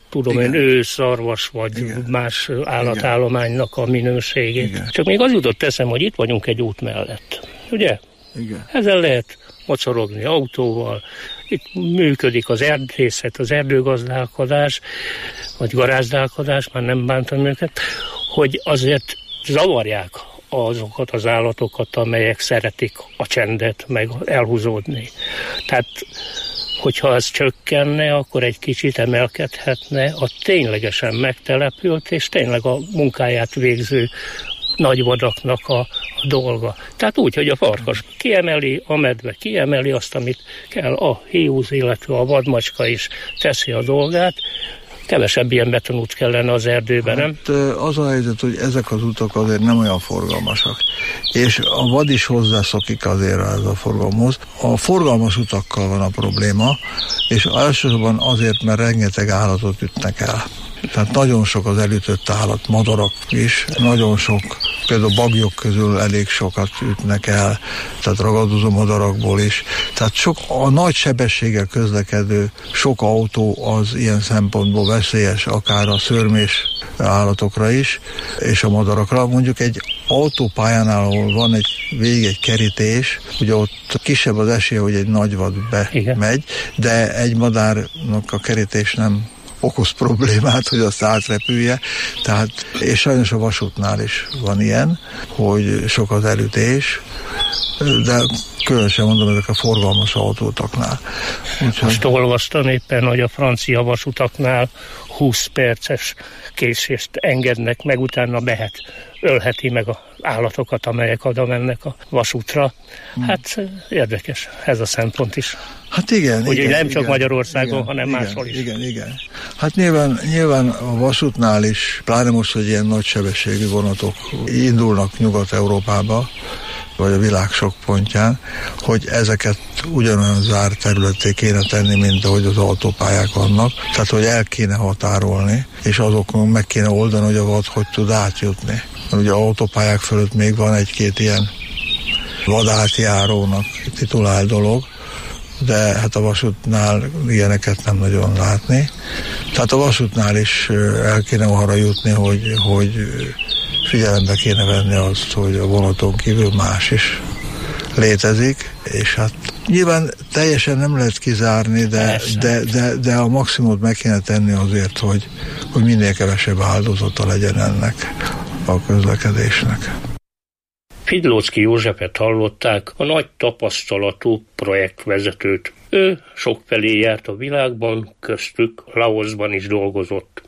őszarvas vagy más állatállománynak a minőségét. Csak még az jutott eszem, hogy itt vagyunk egy út mellett. Ugye? Igen. Ezzel lehet mocorogni autóval, itt működik az erdészet, az erdőgazdálkodás, vagy garázdálkodás, már nem bántam őket, hogy azért zavarják azokat az állatokat, amelyek szeretik a csendet, meg elhúzódni. Tehát, hogyha ez csökkenne, akkor egy kicsit emelkedhetne a ténylegesen megtelepült, és tényleg a munkáját végző nagyvadaknak a dolga. Tehát úgy, hogy a farkas kiemeli, a medve kiemeli azt, amit kell, a hiúz, illetve a vadmacska is teszi a dolgát. Kevesebb ilyen betonút kellene az erdőben, nem? Az a helyzet, hogy ezek az utak azért nem olyan forgalmasak. És a vad is hozzászokik azért ez a forgalomhoz. A forgalmas utakkal van a probléma, és elsősorban azért, mert rengeteg állatot ütnek el. Tehát nagyon sok az elütött állat, madarak is, nagyon sok, például baglyok közül elég sokat ütnek el, tehát ragadozó madarakból is. Tehát sok a nagy sebességgel közlekedő sok autó az ilyen szempontból veszélyes, akár a szörmés állatokra is, és a madarakra. Mondjuk egy autópályánál, ahol van egy kerítés, ugye ott kisebb az esély, hogy egy nagy vad bemegy, de egy madárnak a kerítés nem okoz problémát, hogy azt átrepülje. Tehát, és sajnos a vasútnál is van ilyen, hogy sok az elütés, de különösen mondom, ezek a forgalmas autótaknál. Most olvastam éppen, hogy a francia vasutaknál 20 perces késést engednek meg, utána ölheti meg az állatokat, amelyek oda mennek a vasútra. Hát érdekes ez a szempont is. Hát igen. Hogy igen, nem csak igen, Magyarországon, igen, hanem igen, máshol is. Igen. Hát nyilván a vasútnál is, pláne most, hogy ilyen nagy sebességű vonatok indulnak Nyugat-Európába, vagy a világ sok pontján, hogy ezeket ugyanolyan zárt területté kéne tenni, mint ahogy az autópályák vannak. Tehát, hogy el kéne határolni, és azokon meg kéne oldani, hogy a vad hogy tud átjutni. Mert ugye autópályák fölött még van egy-két ilyen vadátjárónak titulált dolog, de hát a vasútnál ilyeneket nem nagyon látni. Tehát a vasútnál is el kéne arra jutni, hogy figyelembe kéne venni azt, hogy a vonaton kívül más is létezik, és hát Nyilván teljesen nem lehet kizárni, de a maximumot meg kéne tenni azért, hogy minél kevesebb áldozata legyen ennek a közlekedésnek. Fidlóczky Józsefet hallották, a nagy tapasztalatú projektvezetőt. Ő sokfelé járt a világban, köztük Laoszban is dolgozott.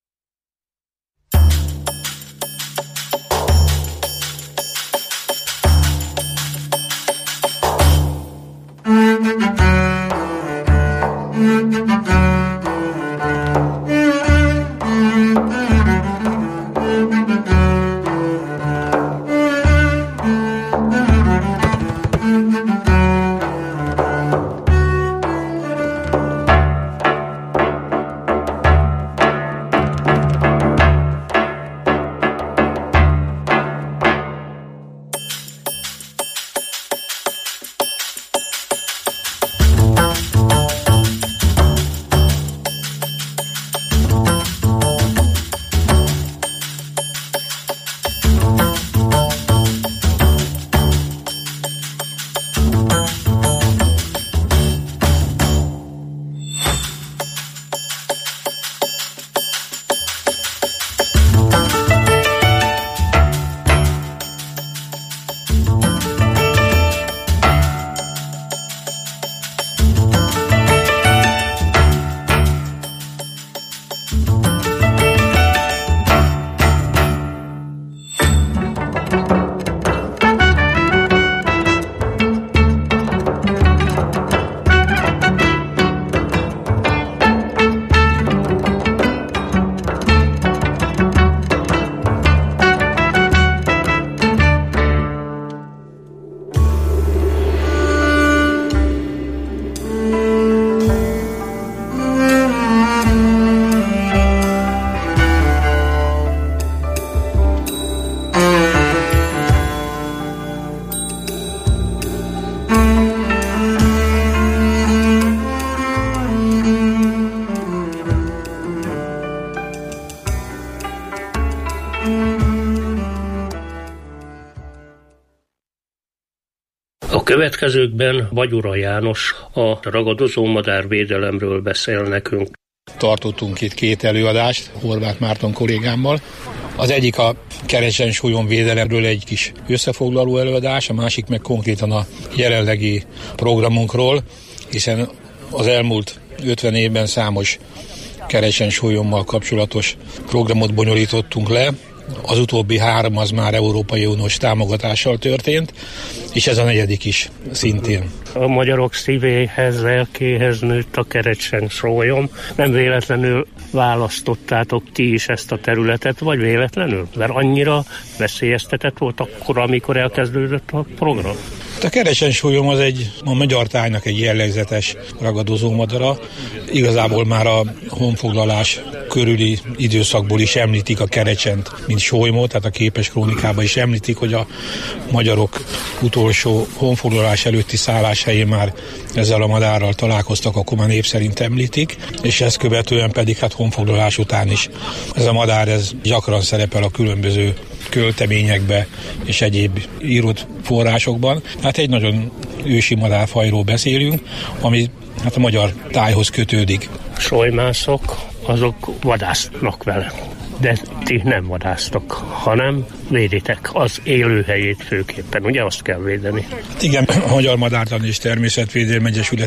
A következőkben Magyura János a ragadozó madárvédelemről beszél nekünk. Tartottunk itt 2 előadást Horváth Márton kollégámmal. Az egyik a keresensúlyom védelemről egy kis összefoglaló előadás, a másik meg konkrétan a jelenlegi programunkról, hiszen az elmúlt 50 évben számos keresensúlyommal kapcsolatos programot bonyolítottunk le. Az utóbbi 3 az már Európai Uniós támogatással történt, és ez a 4. is szintén. A magyarok szívéhez, lelkéhez nőtt a keresensúlyom. Nem véletlenül választottátok ti is ezt a területet, vagy véletlenül? Mert annyira veszélyeztetett volt akkor, amikor elkezdődött a program? A keresensúlyom az a magyar tájnak egy jellegzetes ragadozó madara. Igazából már a honfoglalás körüli időszakból is említik a kerecsent, mint solymot, tehát a Képes krónikában is említik, hogy a magyarok utolsó honfoglalás előtti szálláshelyén már ezzel a madárral találkoztak, akkor már név szerint említik, és ezt követően pedig honfoglalás után is ez a madár gyakran szerepel a különböző költeményekbe és egyéb írott forrásokban. Hát egy nagyon ősi madárfajról beszélünk, ami a magyar tájhoz kötődik. Solymászok, azok vadásznak vele. De ti nem vadásztok, hanem véditek az élőhelyét főképpen, ugye azt kell védeni? Igen, a Magyar Madártani és Természetvédelmi Egyesület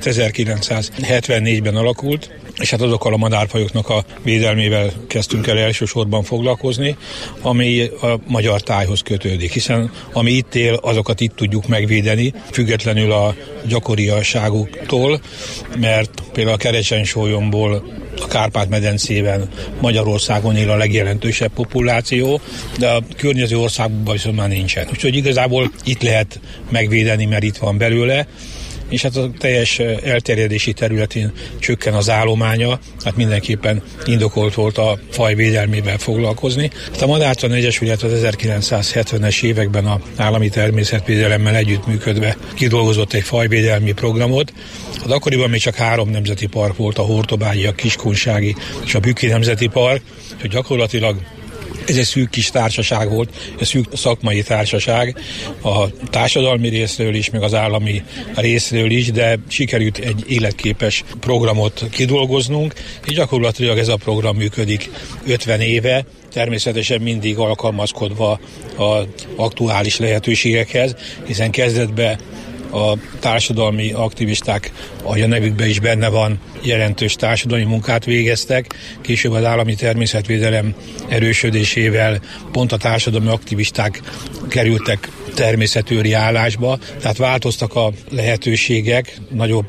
1974-ben alakult, és hát azokkal a madárfajoknak a védelmével kezdtünk el elsősorban foglalkozni, ami a magyar tájhoz kötődik, hiszen ami itt él, azokat itt tudjuk megvédeni, függetlenül a gyakoriasságuktól, mert például a keresensólyomból a Kárpát-medencében Magyarországon él a legjelentősebb populáció, de a környező országokban viszont már nincsen. Úgyhogy igazából itt lehet megvédeni, mert itt van belőle, és hát a teljes elterjedési területén csökken az állománya, hát mindenképpen indokolt volt a faj védelmével foglalkozni. Hát a Madártani Egyesület az 1970-es években az állami természetvédelemmel együttműködve kidolgozott egy fajvédelmi programot. Hát akkoriban még csak 3 nemzeti park volt, a Hortobágyi, a Kiskunsági és a Bükki Nemzeti Park, hogy gyakorlatilag Ez egy szűk kis társaság volt, egy szűk szakmai társaság, a társadalmi részről is, meg az állami részről is, de sikerült egy életképes programot kidolgoznunk, és gyakorlatilag ez a program működik 50 éve, természetesen mindig alkalmazkodva az aktuális lehetőségekhez, hiszen kezdetben a társadalmi aktivisták, ahogy a nevükben is benne van, jelentős társadalmi munkát végeztek, később az állami természetvédelem erősödésével pont a társadalmi aktivisták kerültek természetőri állásba, tehát változtak a lehetőségek, nagyobb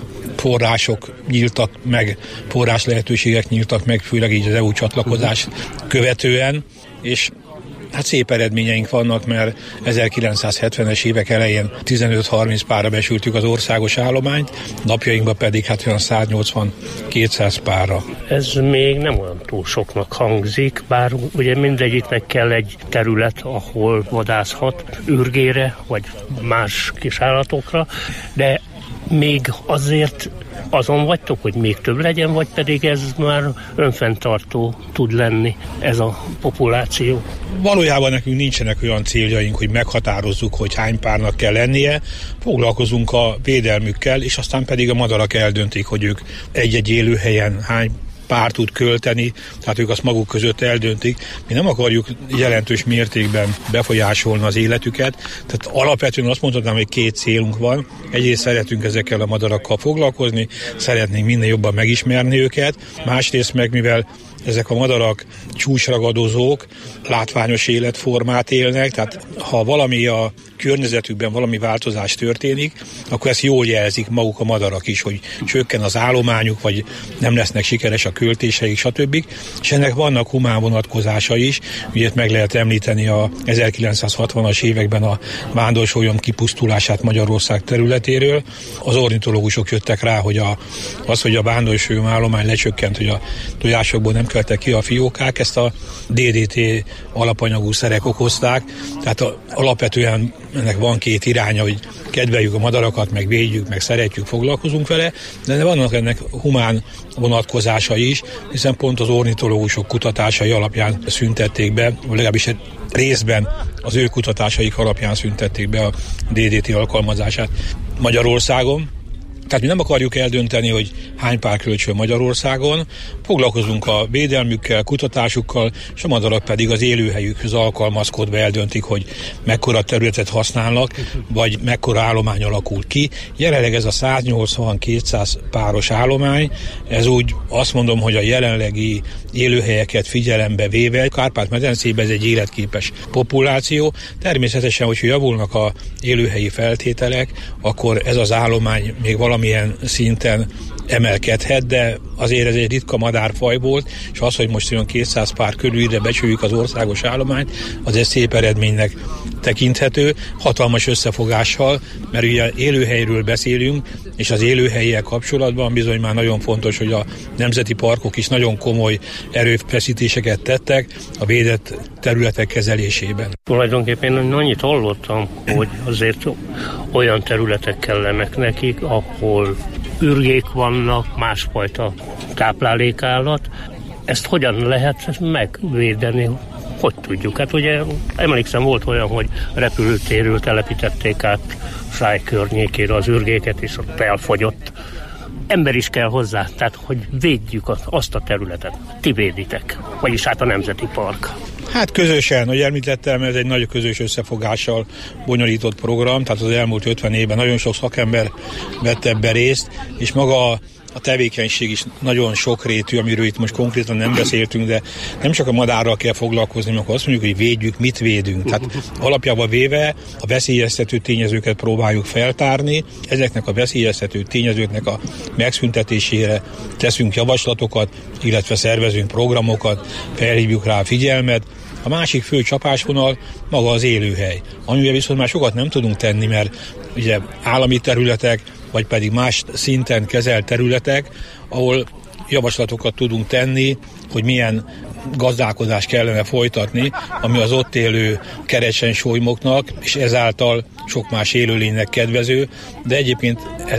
források nyíltak meg, forrás lehetőségek nyíltak meg, főleg így az EU csatlakozás követően, és hát szép eredményeink vannak, mert 1970-es évek elején 15-30 párra besültük az országos állományt, napjainkban pedig hát olyan 180-200 párra. Ez még nem olyan túl soknak hangzik, bár ugye mindegyiknek kell egy terület, ahol vadászhat, ürgére, vagy más kis állatokra, de még azért azon vagytok, hogy még több legyen, vagy pedig ez már önfenntartó tud lenni, ez a populáció? Valójában nekünk nincsenek olyan céljaink, hogy meghatározzuk, hogy hány párnak kell lennie, foglalkozunk a védelmükkel, és aztán pedig a madarak eldöntik, hogy ők egy-egy élőhelyen hány pár tud költeni, tehát ők azt maguk között eldöntik. Mi nem akarjuk jelentős mértékben befolyásolni az életüket, tehát alapvetően azt mondhatnám, hogy két célunk van. Egyrészt szeretünk ezekkel a madarakkal foglalkozni, szeretnénk minél jobban megismerni őket, másrészt meg, mivel ezek a madarak csúcsragadozók, látványos életformát élnek, tehát ha valami a környezetükben valami változás történik, akkor ezt jól jelzik maguk a madarak is, hogy csökken az állományuk, vagy nem lesznek sikeres a költéseik, stb. És ennek vannak humán vonatkozása is, ugye meg lehet említeni a 1960-as években a vándorsolyom kipusztulását Magyarország területéről. Az ornitológusok jöttek rá, hogy hogy a vándorsolyom állomány lecsökkent, hogy a tojásokból nem keltek ki a fiókák, ezt a DDT alapanyagú szerek okozták, tehát alapvetően ennek van két iránya, hogy kedveljük a madarakat, meg védjük, meg szeretjük, foglalkozunk vele, de vannak ennek humán vonatkozása is, hiszen pont az ornitológusok kutatásai alapján szüntették be, vagy legalábbis részben az ő kutatásaik alapján szüntették be a DDT alkalmazását Magyarországon. Tehát mi nem akarjuk eldönteni, hogy hány pár költsön Magyarországon, foglalkozunk a védelmükkel, kutatásukkal, és a madarak pedig az élőhelyükhöz alkalmazkodva eldöntik, hogy mekkora területet használnak, vagy mekkora állomány alakul ki. Jelenleg ez a 180-200 páros állomány, ez úgy azt mondom, hogy a jelenlegi élőhelyeket figyelembe véve, Kárpát-medencében ez egy életképes populáció. Természetesen, hogyha javulnak a élőhelyi feltételek, akkor ez az állomány még valamilyen szinten emelkedhet, de azért ez egy ritka madárfaj volt, és az, hogy most olyan 200 pár körül ide becsüljük az országos állományt, az egy szép eredménynek tekinthető, hatalmas összefogással, mert ugye élőhelyről beszélünk, és az élőhelyiel kapcsolatban bizony már nagyon fontos, hogy a nemzeti parkok is nagyon komoly erőfeszítéseket tettek a védett területek kezelésében. Tulajdonképpen annyit hallottam, hogy azért olyan területek kellenek nekik, ahol ürgék vannak, másfajta táplálékállat. Ezt hogyan lehet megvédeni? Hogy tudjuk? Hát ugye emlékszem, volt olyan, hogy repülőtérről telepítették át Sáj környékére az ürgéket, és ott elfogyott. Ember is kell hozzá, tehát hogy védjük azt a területet. Ti véditek, vagyis hát a Nemzeti Park. Hát közösen, ahogy említettem, ez egy nagy közös összefogással bonyolított program, tehát az elmúlt 50 évben nagyon sok szakember vett ebbe részt, és maga a tevékenység is nagyon sokrétű, amiről itt most konkrétan nem beszéltünk, de nem csak a madárral kell foglalkozni, mert akkor azt mondjuk, hogy védjük, mit védünk. Tehát alapjában véve a veszélyeztető tényezőket próbáljuk feltárni, ezeknek a veszélyeztető tényezőknek a megszüntetésére teszünk javaslatokat, illetve szervezünk programokat, felhívjuk rá a figyelmet. A másik fő csapásvonal maga az élőhely, amivel viszont már sokat nem tudunk tenni, mert ugye állami területek, vagy pedig más szinten kezelt területek, ahol javaslatokat tudunk tenni, hogy milyen gazdálkodást kellene folytatni, ami az ott élő kerecsensolymoknak, és ezáltal sok más élőlénynek kedvező, de egyébként ez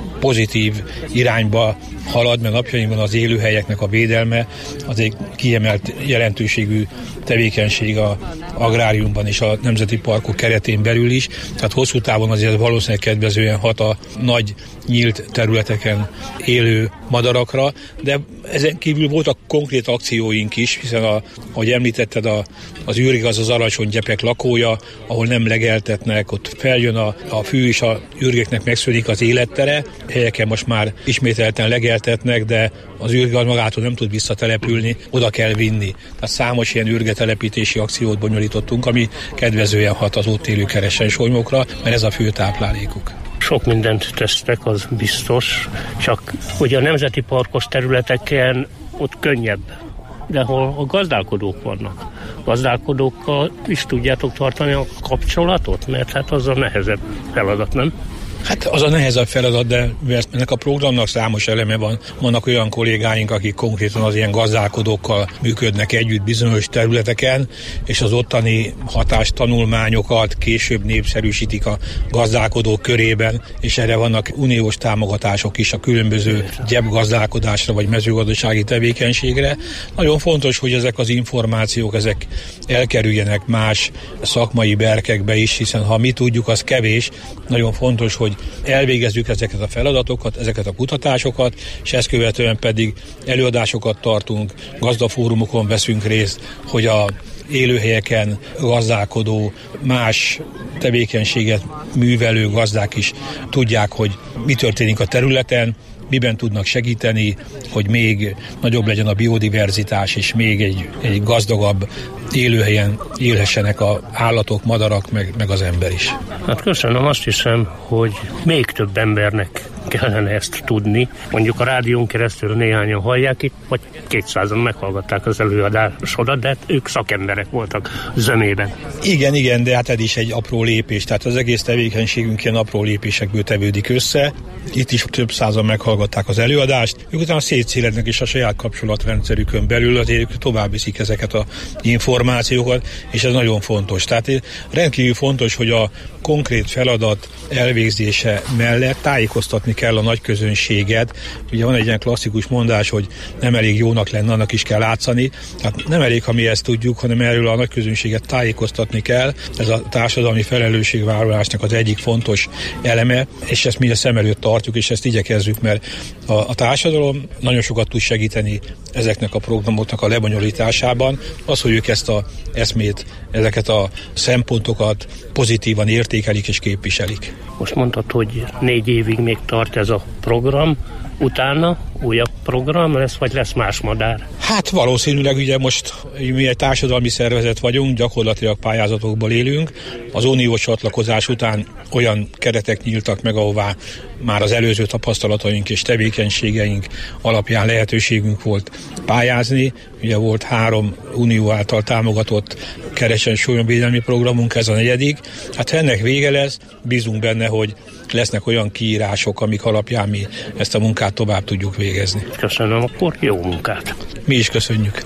pozitív irányba halad, mert napjainkban az élőhelyeknek a védelme az egy kiemelt jelentőségű tevékenység a agráriumban és a nemzeti parkok keretén belül is, tehát hosszú távon azért valószínűleg kedvezően hat a nagy nyílt területeken élő madarakra, de ezen kívül voltak konkrét akcióink is, hiszen ahogy említetted, az űrigaz az alacsony gyepek lakója, ahol nem legeltetnek, ott feljön a fű és a ürgeknek megszűnik az élettere, helyeken most már ismételten legeltetnek, de az ürgaz magától nem tud visszatelepülni, oda kell vinni. Tehát számos ilyen ürgetelepítési akciót bonyolítottunk, ami kedvezően hat az ott élő keresensólymokra, mert ez a fő táplálékuk. Sok mindent tesztek, az biztos, csak hogy a nemzeti parkos területeken ott könnyebb, de ahol a gazdálkodók vannak. Gazdálkodókkal is tudjátok tartani a kapcsolatot, mert hát az a nehezebb feladat, nem? Hát az a nehezebb feladat, de ennek a programnak számos eleme van. Vannak olyan kollégáink, akik konkrétan az ilyen gazdálkodókkal működnek együtt bizonyos területeken, és az ottani hatástanulmányokat később népszerűsítik a gazdálkodók körében, és erre vannak uniós támogatások is a különböző gyepgazdálkodásra vagy mezőgazdasági tevékenységre. Nagyon fontos, hogy ezek az információk ezek elkerüljenek más szakmai berkekbe is, hiszen ha mi tudjuk, az kevés. Nagyon fontos, hogy elvégezzük ezeket a feladatokat, ezeket a kutatásokat, és ezt követően pedig előadásokat tartunk, gazdafórumokon veszünk részt, hogy a élőhelyeken gazdálkodó, más tevékenységet művelő gazdák is tudják, hogy mi történik a területen, miben tudnak segíteni, hogy még nagyobb legyen a biodiverzitás, és még egy gazdagabb élőhelyen élhessenek az állatok, madarak, meg az ember is. Hát köszönöm, azt hiszem, hogy még több embernek kellene ezt tudni. Mondjuk a rádión keresztül néhányan hallják itt, vagy 200-an meghallgatták az előadásodat, de ők szakemberek voltak zömében. Igen, de hát ez is egy apró lépés, tehát az egész tevékenységünk ilyen apró lépésekből tevődik össze. Itt is több százan meghallgatták az előadást, ők utána szétszélednek is a saját kapcsolatrendszerükön belül, azért tovább viszik ezeket az információkat, és ez nagyon fontos. Tehát rendkívül fontos, hogy a konkrét feladat elvégzése mellett tájékoztatni kell a nagy közönséget. Ugye van egy ilyen klasszikus mondás, hogy nem elég jónak lenne, annak is kell látszani. Hát nem elég, ha mi ezt tudjuk, hanem erről a nagy közönséget tájékoztatni kell. Ez a társadalmi felelősségvállalásnak az egyik fontos eleme, és ezt mi a szem előtt tartjuk, és ezt igyekezzük, mert a társadalom nagyon sokat tud segíteni ezeknek a programoknak a lebonyolításában. Az, hogy ők ezt az eszmét, ezeket a szempontokat pozitívan értékelik és képviselik. Most mondtad, hogy 4 évig még tart ez a program, utána újabb program lesz, vagy lesz más madár? Hát valószínűleg ugye most mi egy társadalmi szervezet vagyunk, gyakorlatilag pályázatokból élünk. Az uniós csatlakozás után olyan keretek nyíltak meg, ahová már az előző tapasztalataink és tevékenységeink alapján lehetőségünk volt pályázni. Ugye volt 3 unió által támogatott keresensólyomvédelmi programunk, ez a 4. Hát ha ennek vége lesz, bízunk benne, hogy lesznek olyan kiírások, amik alapján mi ezt a munkát tovább tudjuk végezni. Köszönöm, akkor jó munkát! Mi is köszönjük!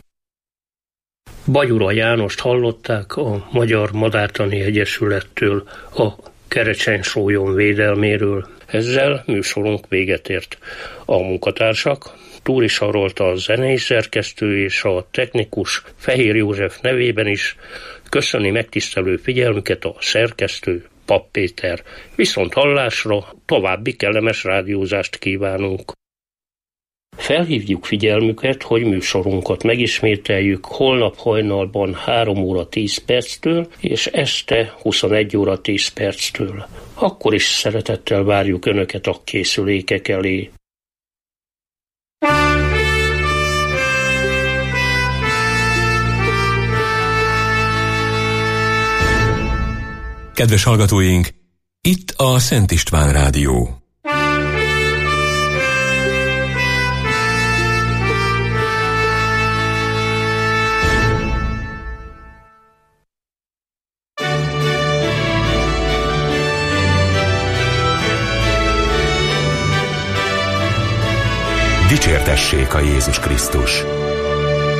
Bajura Jánost hallották a Magyar Madártani Egyesülettől, a kerecsensólyom védelméről. Ezzel műsorunk véget ért. A munkatársak Túri Sarolta a zenei szerkesztő és a technikus Fehér József nevében is köszöni megtisztelő figyelmüket a szerkesztő Papp Péter. Viszont hallásra további kellemes rádiózást kívánunk. Felhívjuk figyelmüket, hogy műsorunkat megismételjük holnap hajnalban 3 óra 10 perctől és este 21 óra 10 perctől. Akkor is szeretettel várjuk Önöket a készülékek elé. Kedves hallgatóink, itt a Szent István Rádió. Dicsértessék a Jézus Krisztus!